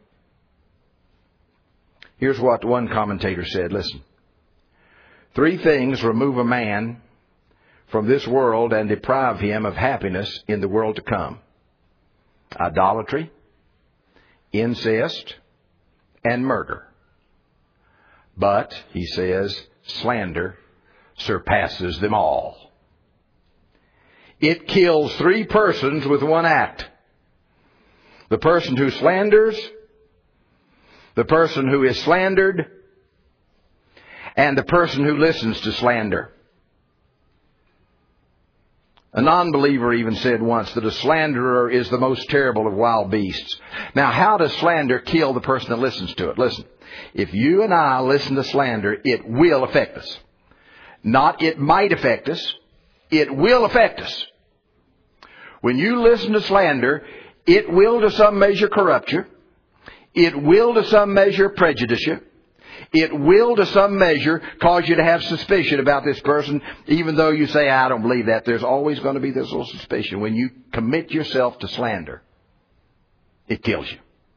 Here's what one commentator said. Listen. 3 things remove a man from this world and deprive him of happiness in the world to come. Idolatry, incest, and murder. But, he says, slander surpasses them all. It kills 3 persons with one act. The person who slanders, the person who is slandered, and the person who listens to slander. A non-believer even said once that a slanderer is the most terrible of wild beasts. Now, how does slander kill the person that listens to it? Listen, if you and I listen to slander, it will affect us. Not it might affect us, it will affect us. When you listen to slander, it will to some measure corrupt you. It will to some measure prejudice you. it will to some measure cause you to have suspicion about this person, even though you say, I don't believe that. There's always going to be this little suspicion. When you commit yourself to slander, it kills you.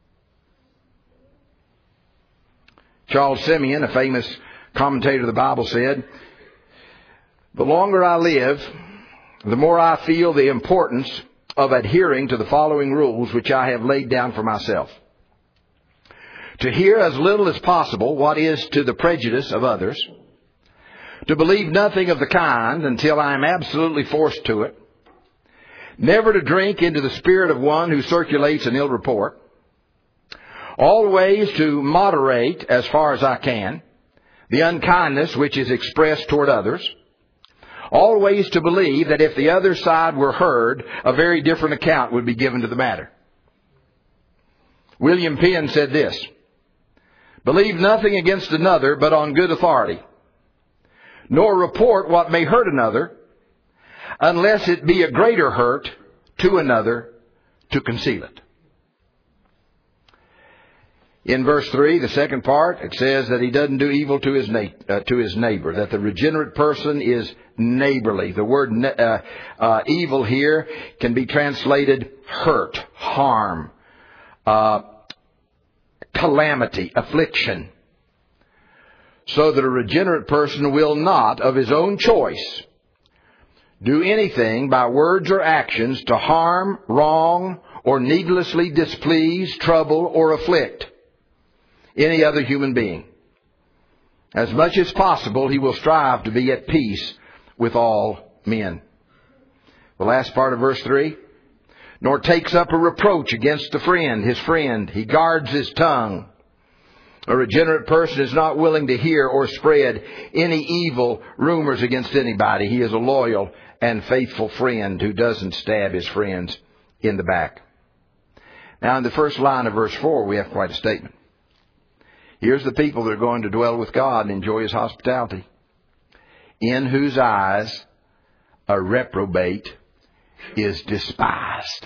Charles Simeon, a famous commentator of the Bible, said, the longer I live, the more I feel the importance of adhering to the following rules which I have laid down for myself. To hear as little as possible what is to the prejudice of others. To believe nothing of the kind until I am absolutely forced to it. Never to drink into the spirit of one who circulates an ill report. Always to moderate, as far as I can, the unkindness which is expressed toward others. Always to believe that if the other side were heard, a very different account would be given to the matter. William Penn said this, believe nothing against another but on good authority, nor report what may hurt another, unless it be a greater hurt to another to conceal it. In verse 3, the second part, it says that he doesn't do evil to his neighbor, that the regenerate person is neighborly. The word evil here can be translated hurt, harm, calamity, affliction. So that a regenerate person will not, of his own choice, do anything by words or actions to harm, wrong, or needlessly displease, trouble, or afflict any other human being. As much as possible, he will strive to be at peace with all men. The last part of verse 3, nor takes up a reproach against his friend. He guards his tongue. A regenerate person is not willing to hear or spread any evil rumors against anybody. He is a loyal and faithful friend who doesn't stab his friends in the back. Now, in the first line of verse 4, we have quite a statement. Here's the people that are going to dwell with God and enjoy His hospitality. In whose eyes a reprobate is despised.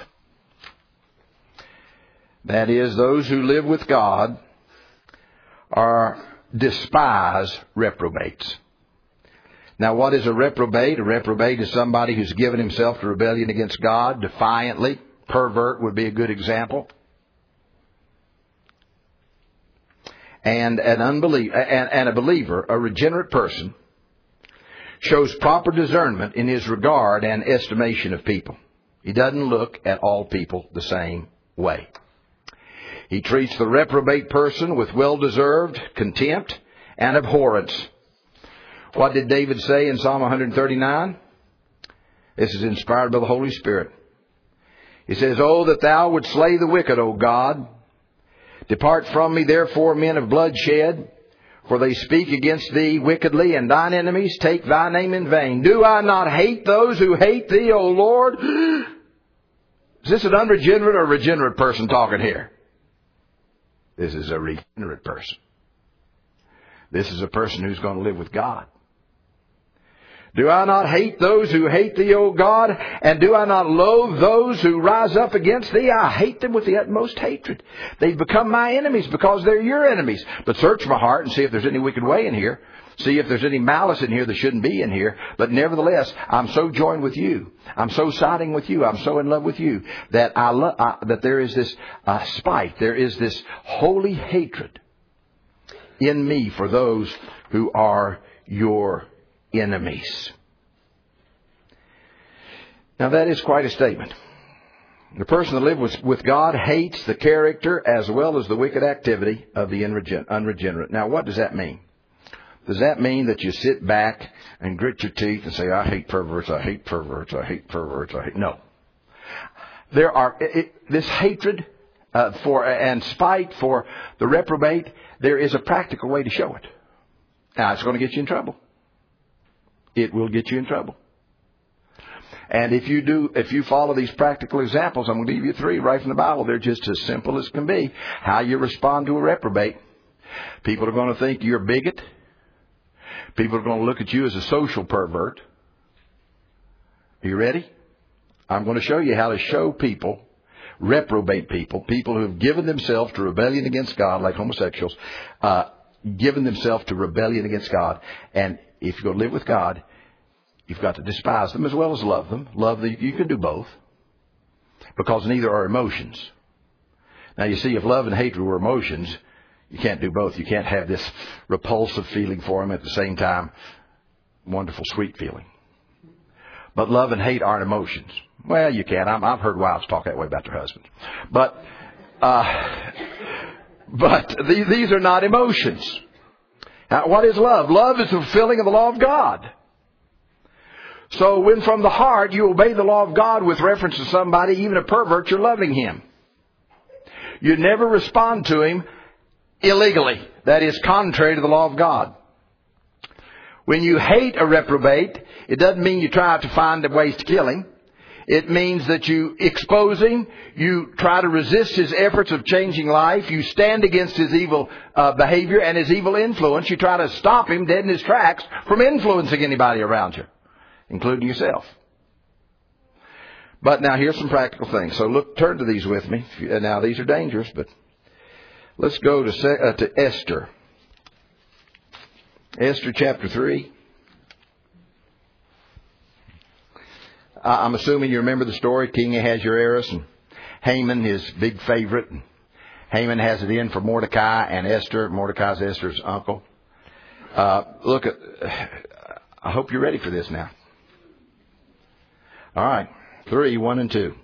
That is, those who live with God are despised reprobates. Now, what is a reprobate? A reprobate is somebody who's given himself to rebellion against God defiantly. Pervert would be a good example. And a believer, a regenerate person, shows proper discernment in his regard and estimation of people. He doesn't look at all people the same way. He treats the reprobate person with well-deserved contempt and abhorrence. What did David say in Psalm 139? This is inspired by the Holy Spirit. He says, oh, that thou would slay the wicked, O God. Depart from me, therefore, men of bloodshed, for they speak against thee wickedly, and thine enemies take thy name in vain. Do I not hate those who hate thee, O Lord? Is this an unregenerate or regenerate person talking here? This is a regenerate person. This is a person who's going to live with God. Do I not hate those who hate thee, O God? And do I not loathe those who rise up against thee? I hate them with the utmost hatred. They've become my enemies because they're your enemies. But search my heart and see if there's any wicked way in here. See if there's any malice in here that shouldn't be in here. But nevertheless, I'm so joined with you. I'm so siding with you. I'm so in love with you that that there is this spite. There is this holy hatred in me for those who are your enemies. Now that is quite a statement. The person that lives with God hates the character as well as the wicked activity of the unregenerate. Now what does that mean? Does that mean that you sit back and grit your teeth and say, I hate perverts, I hate perverts, I hate perverts, I hate... No. There are... this hatred and spite for the reprobate, there is a practical way to show it. Now it's going to get you in trouble. It will get you in trouble. And if you follow these practical examples, I'm going to give you 3 right from the Bible. They're just as simple as can be. How you respond to a reprobate. People are going to think you're a bigot. People are going to look at you as a social pervert. Are you ready? I'm going to show you how to show people, reprobate people, people who have given themselves to rebellion against God like homosexuals, given themselves to rebellion against God. And if you're going to live with God, you've got to despise them as well as love them. You can do both, because neither are emotions. Now, you see, if love and hatred were emotions, you can't do both. You can't have this repulsive feeling for them at the same time, wonderful, sweet feeling. But love and hate aren't emotions. Well, you can. I've heard wives talk that way about their husbands. But these are not emotions. Now, what is love? Love is the fulfilling of the law of God. So when from the heart you obey the law of God with reference to somebody, even a pervert, you're loving him. You never respond to him illegally. That is contrary to the law of God. When you hate a reprobate, it doesn't mean you try to find ways to kill him. It means that you expose him, you try to resist his efforts of changing life, you stand against his evil behavior and his evil influence. You try to stop him dead in his tracks from influencing anybody around you, including yourself. But now here's some practical things. So turn to these with me. Now these are dangerous, but let's go to Esther. Esther chapter 3. I'm assuming you remember the story. King Ahasuerus and Haman, his big favorite. Haman has it in for Mordecai and Esther. Mordecai's Esther's uncle. I hope you're ready for this now. All right. 3, 1 and 2.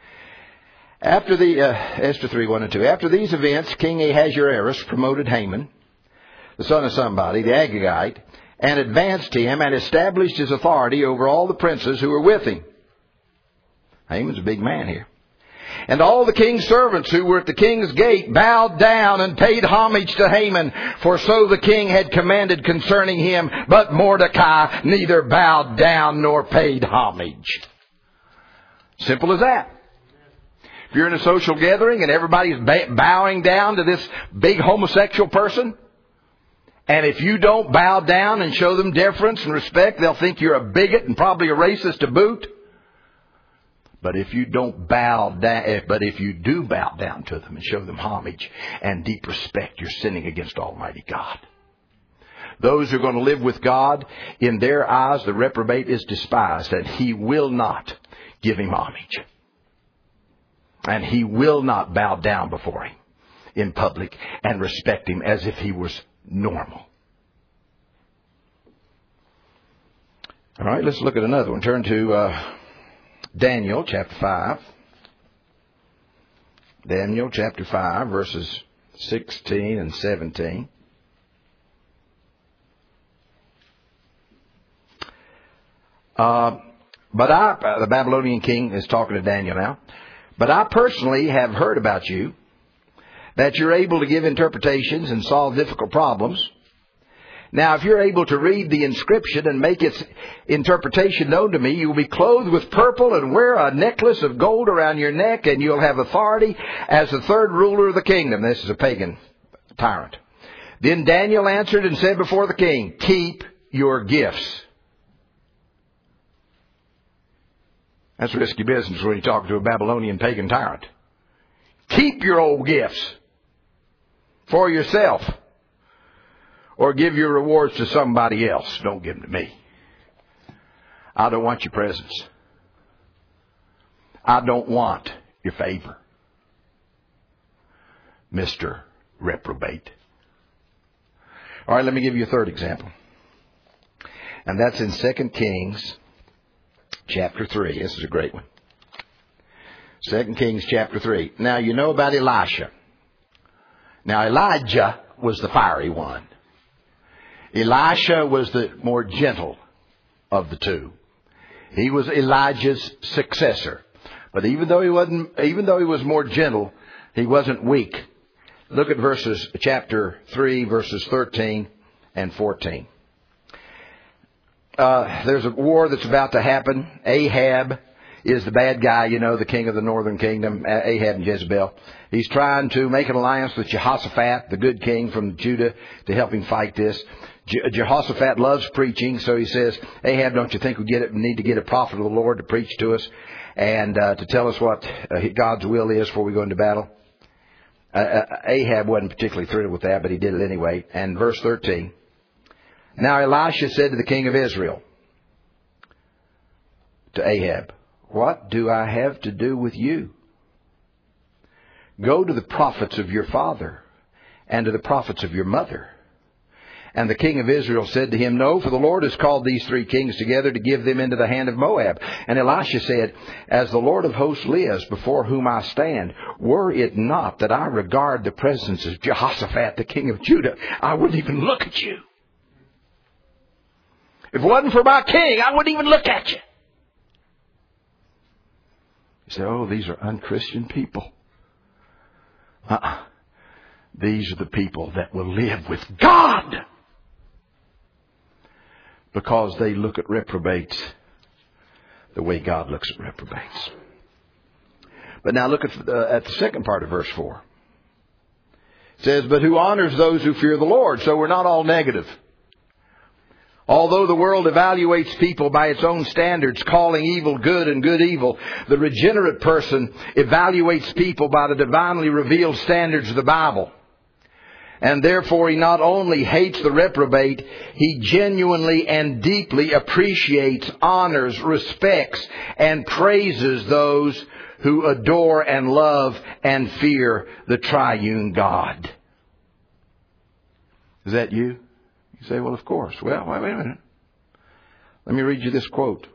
Esther 3, 1 and 2. After these events, King Ahasuerus promoted Haman, the son of somebody, the Agagite, and advanced him and established his authority over all the princes who were with him. Haman's a big man here. And all the king's servants who were at the king's gate bowed down and paid homage to Haman, for so the king had commanded concerning him. But Mordecai neither bowed down nor paid homage. Simple as that. If you're in a social gathering and everybody's bowing down to this big homosexual person, and if you don't bow down and show them deference and respect, they'll think you're a bigot and probably a racist to boot. But if you do bow down to them and show them homage and deep respect, you're sinning against Almighty God. Those who are going to live with God, in their eyes, the reprobate is despised, and he will not give him homage. And he will not bow down before him in public and respect him as if he was normal. All right, let's look at another one. Turn to Daniel chapter 5. Daniel chapter 5, verses 16 and 17. The Babylonian king is talking to Daniel now. But I personally have heard about you, that you're able to give interpretations and solve difficult problems. Now, if you're able to read the inscription and make its interpretation known to me, you will be clothed with purple and wear a necklace of gold around your neck, and you'll have authority as the third ruler of the kingdom. This is a pagan tyrant. Then Daniel answered and said before the king, keep your gifts. That's risky business when you talk to a Babylonian pagan tyrant. Keep your old gifts for yourself, or give your rewards to somebody else. Don't give them to me. I don't want your presents. I don't want your favor, Mr. Reprobate. All right, let me give you a third example. And that's in 2 Kings chapter 3. This is a great one. 2 Kings chapter 3. Now, you know about Elisha. Now, Elijah was the fiery one. Elisha was the more gentle of the two. He was Elijah's successor. But even though he was more gentle, he wasn't weak. Look at chapter 3, verses 13 and 14. There's a war that's about to happen. Ahab is the bad guy, the king of the northern kingdom, Ahab and Jezebel. He's trying to make an alliance with Jehoshaphat, the good king from Judah, to help him fight this. Jehoshaphat loves preaching, so he says, Ahab, don't you think we need to get a prophet of the Lord to preach to us and to tell us what God's will is before we go into battle? Ahab wasn't particularly thrilled with that, but he did it anyway. And verse 13. Now Elisha said to the king of Israel, to Ahab, what do I have to do with you? Go to the prophets of your father and to the prophets of your mother. And the king of Israel said to him, no, for the Lord has called these 3 kings together to give them into the hand of Moab. And Elisha said, as the Lord of hosts lives, before whom I stand, were it not that I regard the presence of Jehoshaphat, the king of Judah, I wouldn't even look at you. If it wasn't for my king, I wouldn't even look at you. You say, oh, these are unchristian people. These are the people that will live with God. Because they look at reprobates the way God looks at reprobates. But now look at the second part of verse 4. It says, but who honors those who fear the Lord? So we're not all negative. Although the world evaluates people by its own standards, calling evil good and good evil, the regenerate person evaluates people by the divinely revealed standards of the Bible. And therefore he not only hates the reprobate, he genuinely and deeply appreciates, honors, respects, and praises those who adore and love and fear the triune God. Is that you? You say, well, of course. Well, wait a minute. Let me read you this quote.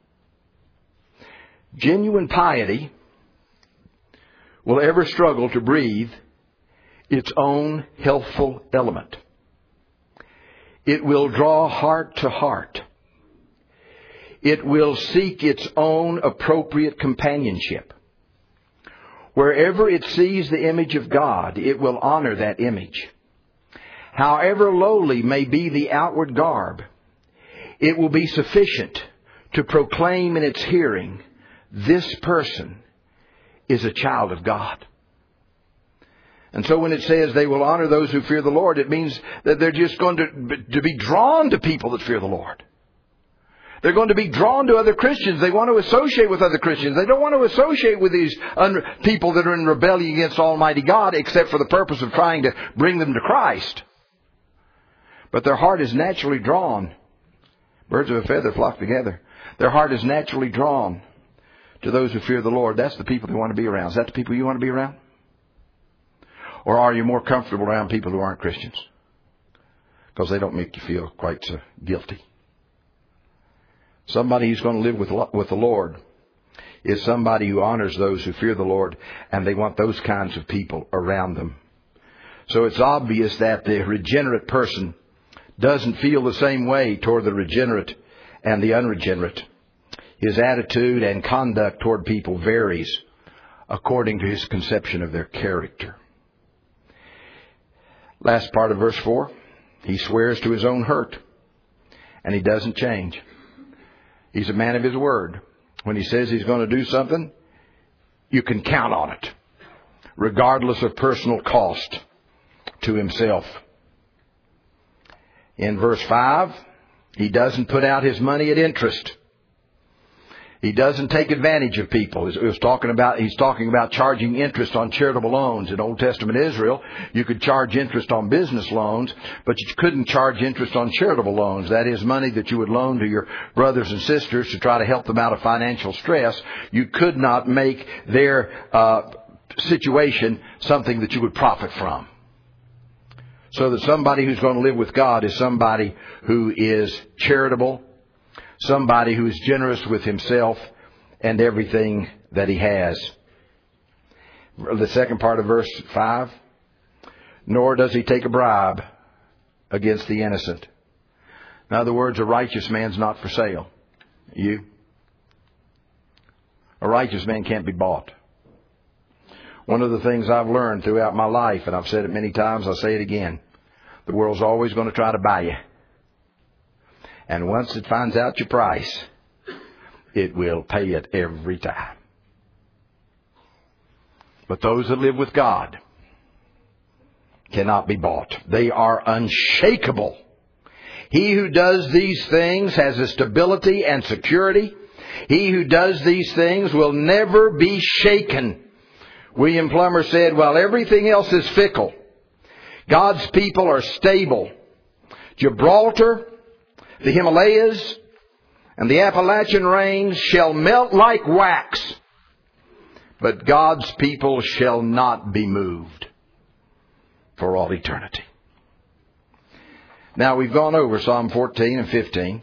Genuine piety will ever struggle to breathe its own healthful element. It will draw heart to heart. It will seek its own appropriate companionship. Wherever it sees the image of God, it will honor that image. However lowly may be the outward garb, it will be sufficient to proclaim in its hearing, this person is a child of God. And so when it says they will honor those who fear the Lord, it means that they're just going to be drawn to people that fear the Lord. They're going to be drawn to other Christians. They want to associate with other Christians. They don't want to associate with these people that are in rebellion against Almighty God, except for the purpose of trying to bring them to Christ. But their heart is naturally drawn. Birds of a feather flock together. Their heart is naturally drawn to those who fear the Lord. That's the people they want to be around. Is that the people you want to be around? Or are you more comfortable around people who aren't Christians? Because they don't make you feel quite so guilty. Somebody who's going to live with the Lord is somebody who honors those who fear the Lord, and they want those kinds of people around them. So it's obvious that the regenerate person doesn't feel the same way toward the regenerate and the unregenerate. His attitude and conduct toward people varies according to his conception of their character. Last part of verse 4. He swears to his own hurt, and he doesn't change. He's a man of his word. When he says he's going to do something, you can count on it, regardless of personal cost to himself. In verse 5, he doesn't put out his money at interest. He doesn't take advantage of people. He's talking about charging interest on charitable loans. In Old Testament Israel, you could charge interest on business loans, but you couldn't charge interest on charitable loans. That is money that you would loan to your brothers and sisters to try to help them out of financial stress. You could not make their situation something that you would profit from. So that somebody who's going to live with God is somebody who is charitable, somebody who is generous with himself and everything that he has. The second part of verse 5. Nor does he take a bribe against the innocent. In other words, a righteous man's not for sale. You? A righteous man can't be bought. One of the things I've learned throughout my life, and I've said it many times, I'll say it again, the world's always going to try to buy you. And once it finds out your price, it will pay it every time. But those that live with God cannot be bought. They are unshakable. He who does these things has a stability and security. He who does these things will never be shaken William Plummer said, while everything else is fickle, God's people are stable. Gibraltar, the Himalayas, and the Appalachian Range shall melt like wax, but God's people shall not be moved for all eternity. Now, we've gone over Psalm 14 and 15.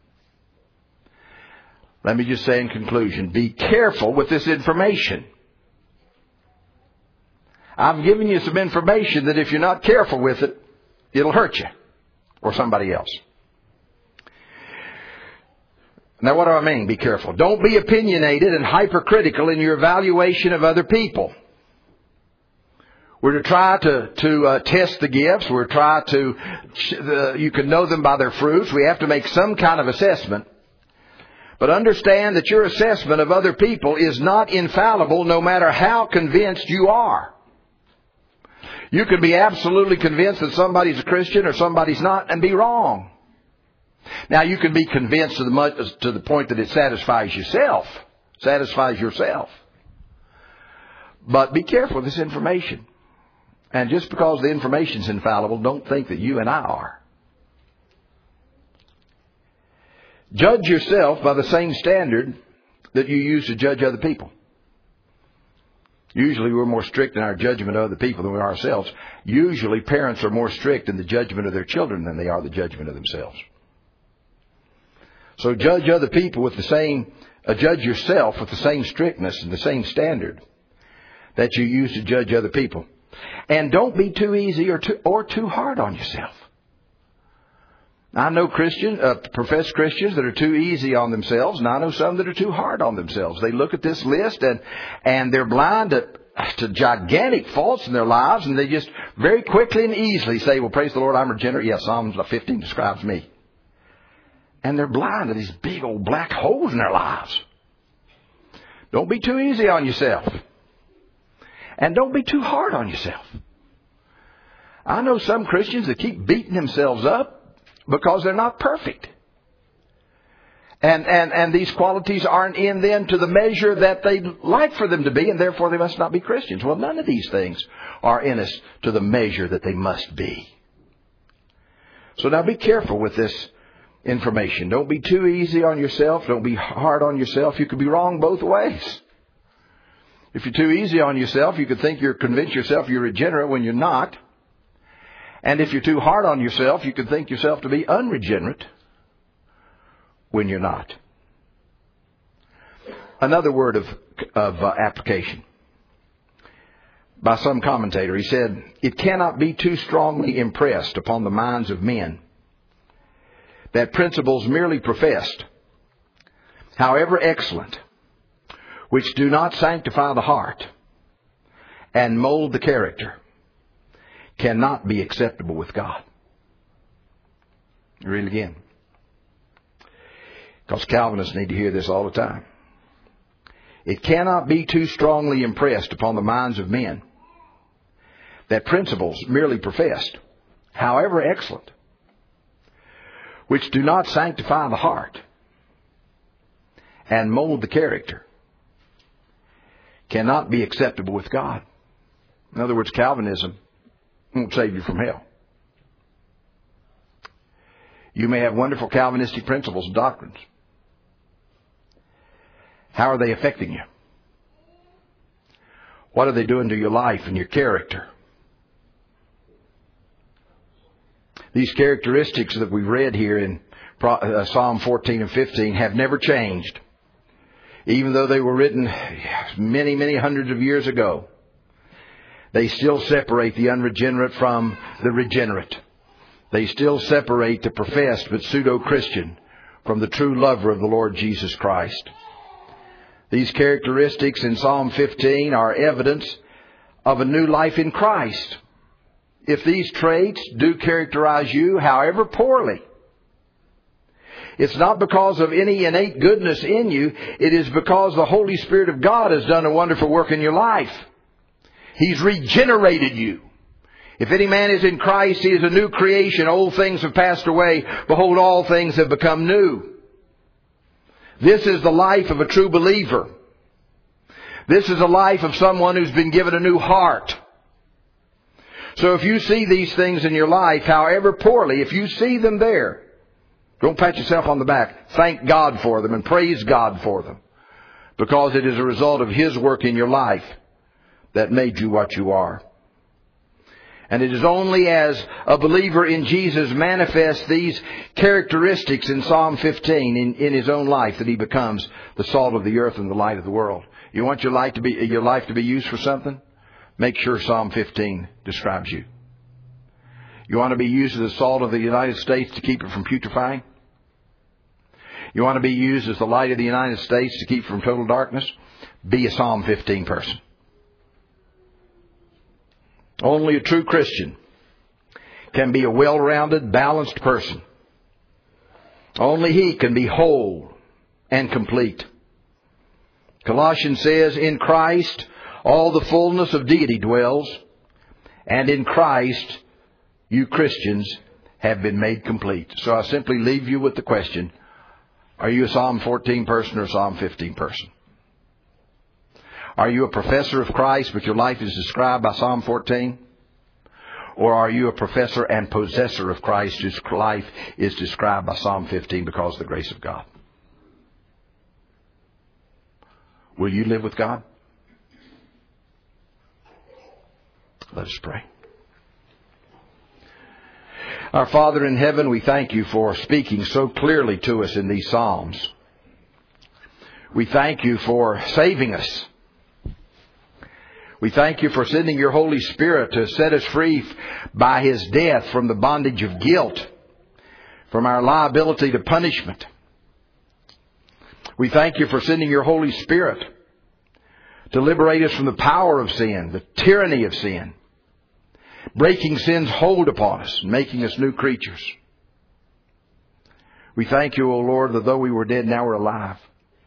Let me just say in conclusion, be careful with this information. I've given you some information that if you're not careful with it, it'll hurt you or somebody else. Now, what do I mean? Be careful. Don't be opinionated and hypercritical in your evaluation of other people. We're to try to test the gifts. We're to try to, you can know them by their fruits. We have to make some kind of assessment. But understand that your assessment of other people is not infallible no matter how convinced you are. You can be absolutely convinced that somebody's a Christian or somebody's not and be wrong. Now, you can be convinced to the point that it satisfies yourself. But be careful with this information. And just because the information's infallible, don't think that you and I are. Judge yourself by the same standard that you use to judge other people. Usually we're more strict in our judgment of other people than we are ourselves. Usually parents are more strict in the judgment of their children than they are the judgment of themselves. So judge other people with judge yourself with the same strictness and the same standard that you use to judge other people. And don't be too easy or too hard on yourself. I know professed Christians that are too easy on themselves, and I know some that are too hard on themselves. They look at this list and they're blind to gigantic faults in their lives, and they just very quickly and easily say, well, praise the Lord, I'm regenerate. Yes, Psalm 15 describes me. And they're blind to these big old black holes in their lives. Don't be too easy on yourself. And don't be too hard on yourself. I know some Christians that keep beating themselves up because they're not perfect. And these qualities aren't in them to the measure that they'd like for them to be, and therefore they must not be Christians. Well, none of these things are in us to the measure that they must be. So now be careful with this information. Don't be too easy on yourself. Don't be hard on yourself. You could be wrong both ways. If you're too easy on yourself, you could convince yourself you're regenerate when you're not. And if you're too hard on yourself, you could think yourself to be unregenerate when you're not. Another word of application. By some commentator, he said, it cannot be too strongly impressed upon the minds of men that principles merely professed, however excellent, which do not sanctify the heart and mold the character, cannot be acceptable with God. Read it again. Because Calvinists need to hear this all the time. It cannot be too strongly impressed upon the minds of men that principles merely professed, however excellent, which do not sanctify the heart and mold the character, cannot be acceptable with God. In other words, Calvinism won't save you from hell. You may have wonderful Calvinistic principles and doctrines. How are they affecting you? What are they doing to your life and your character? These characteristics that we read here in Psalm 14 and 15 have never changed. Even though they were written many, many hundreds of years ago, they still separate the unregenerate from the regenerate. They still separate the professed but pseudo-Christian from the true lover of the Lord Jesus Christ. These characteristics in Psalm 15 are evidence of a new life in Christ. If these traits do characterize you, however poorly, it's not because of any innate goodness in you. It is because the Holy Spirit of God has done a wonderful work in your life. He's regenerated you. If any man is in Christ, he is a new creation. Old things have passed away. Behold, all things have become new. This is the life of a true believer. This is a life of someone who's been given a new heart. So if you see these things in your life, however poorly, if you see them there, don't pat yourself on the back. Thank God for them and praise God for them. Because it is a result of His work in your life that made you what you are. And it is only as a believer in Jesus manifests these characteristics in Psalm 15 in his own life that he becomes the salt of the earth and the light of the world. You want your life to be used for something? Make sure Psalm 15 describes you. You want to be used as the salt of the United States to keep it from putrefying? You want to be used as the light of the United States to keep from total darkness? Be a Psalm 15 person. Only a true Christian can be a well-rounded, balanced person. Only he can be whole and complete. Colossians says, in Christ all the fullness of deity dwells, and in Christ you Christians have been made complete. So I simply leave you with the question, are you a Psalm 14 person or a Psalm 15 person? Are you a professor of Christ, but your life is described by Psalm 14? Or are you a professor and possessor of Christ whose life is described by Psalm 15 because of the grace of God? Will you live with God? Let us pray. Our Father in heaven, we thank you for speaking so clearly to us in these Psalms. We thank you for saving us. We thank you for sending your Holy Spirit to set us free by His death from the bondage of guilt, from our liability to punishment. We thank you for sending your Holy Spirit to liberate us from the power of sin, the tyranny of sin, breaking sin's hold upon us and making us new creatures. We thank you, O Lord, that though we were dead, now we're alive.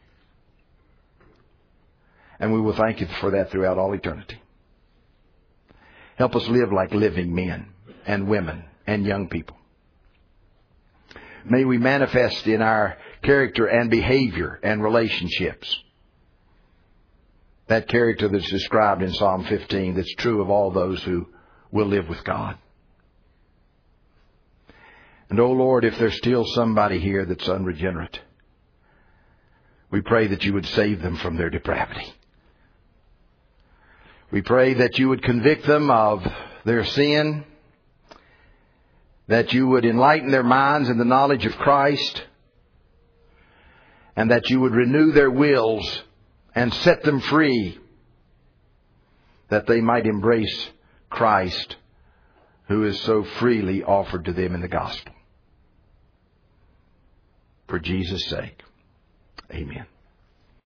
And we will thank you for that throughout all eternity. Help us live like living men and women and young people. May we manifest in our character and behavior and relationships that character that's described in Psalm 15 that's true of all those who will live with God. And, oh Lord, if there's still somebody here that's unregenerate, we pray that you would save them from their depravity. We pray that you would convict them of their sin, that you would enlighten their minds in the knowledge of Christ, and that you would renew their wills and set them free, that they might embrace Christ, who is so freely offered to them in the gospel. For Jesus' sake, amen.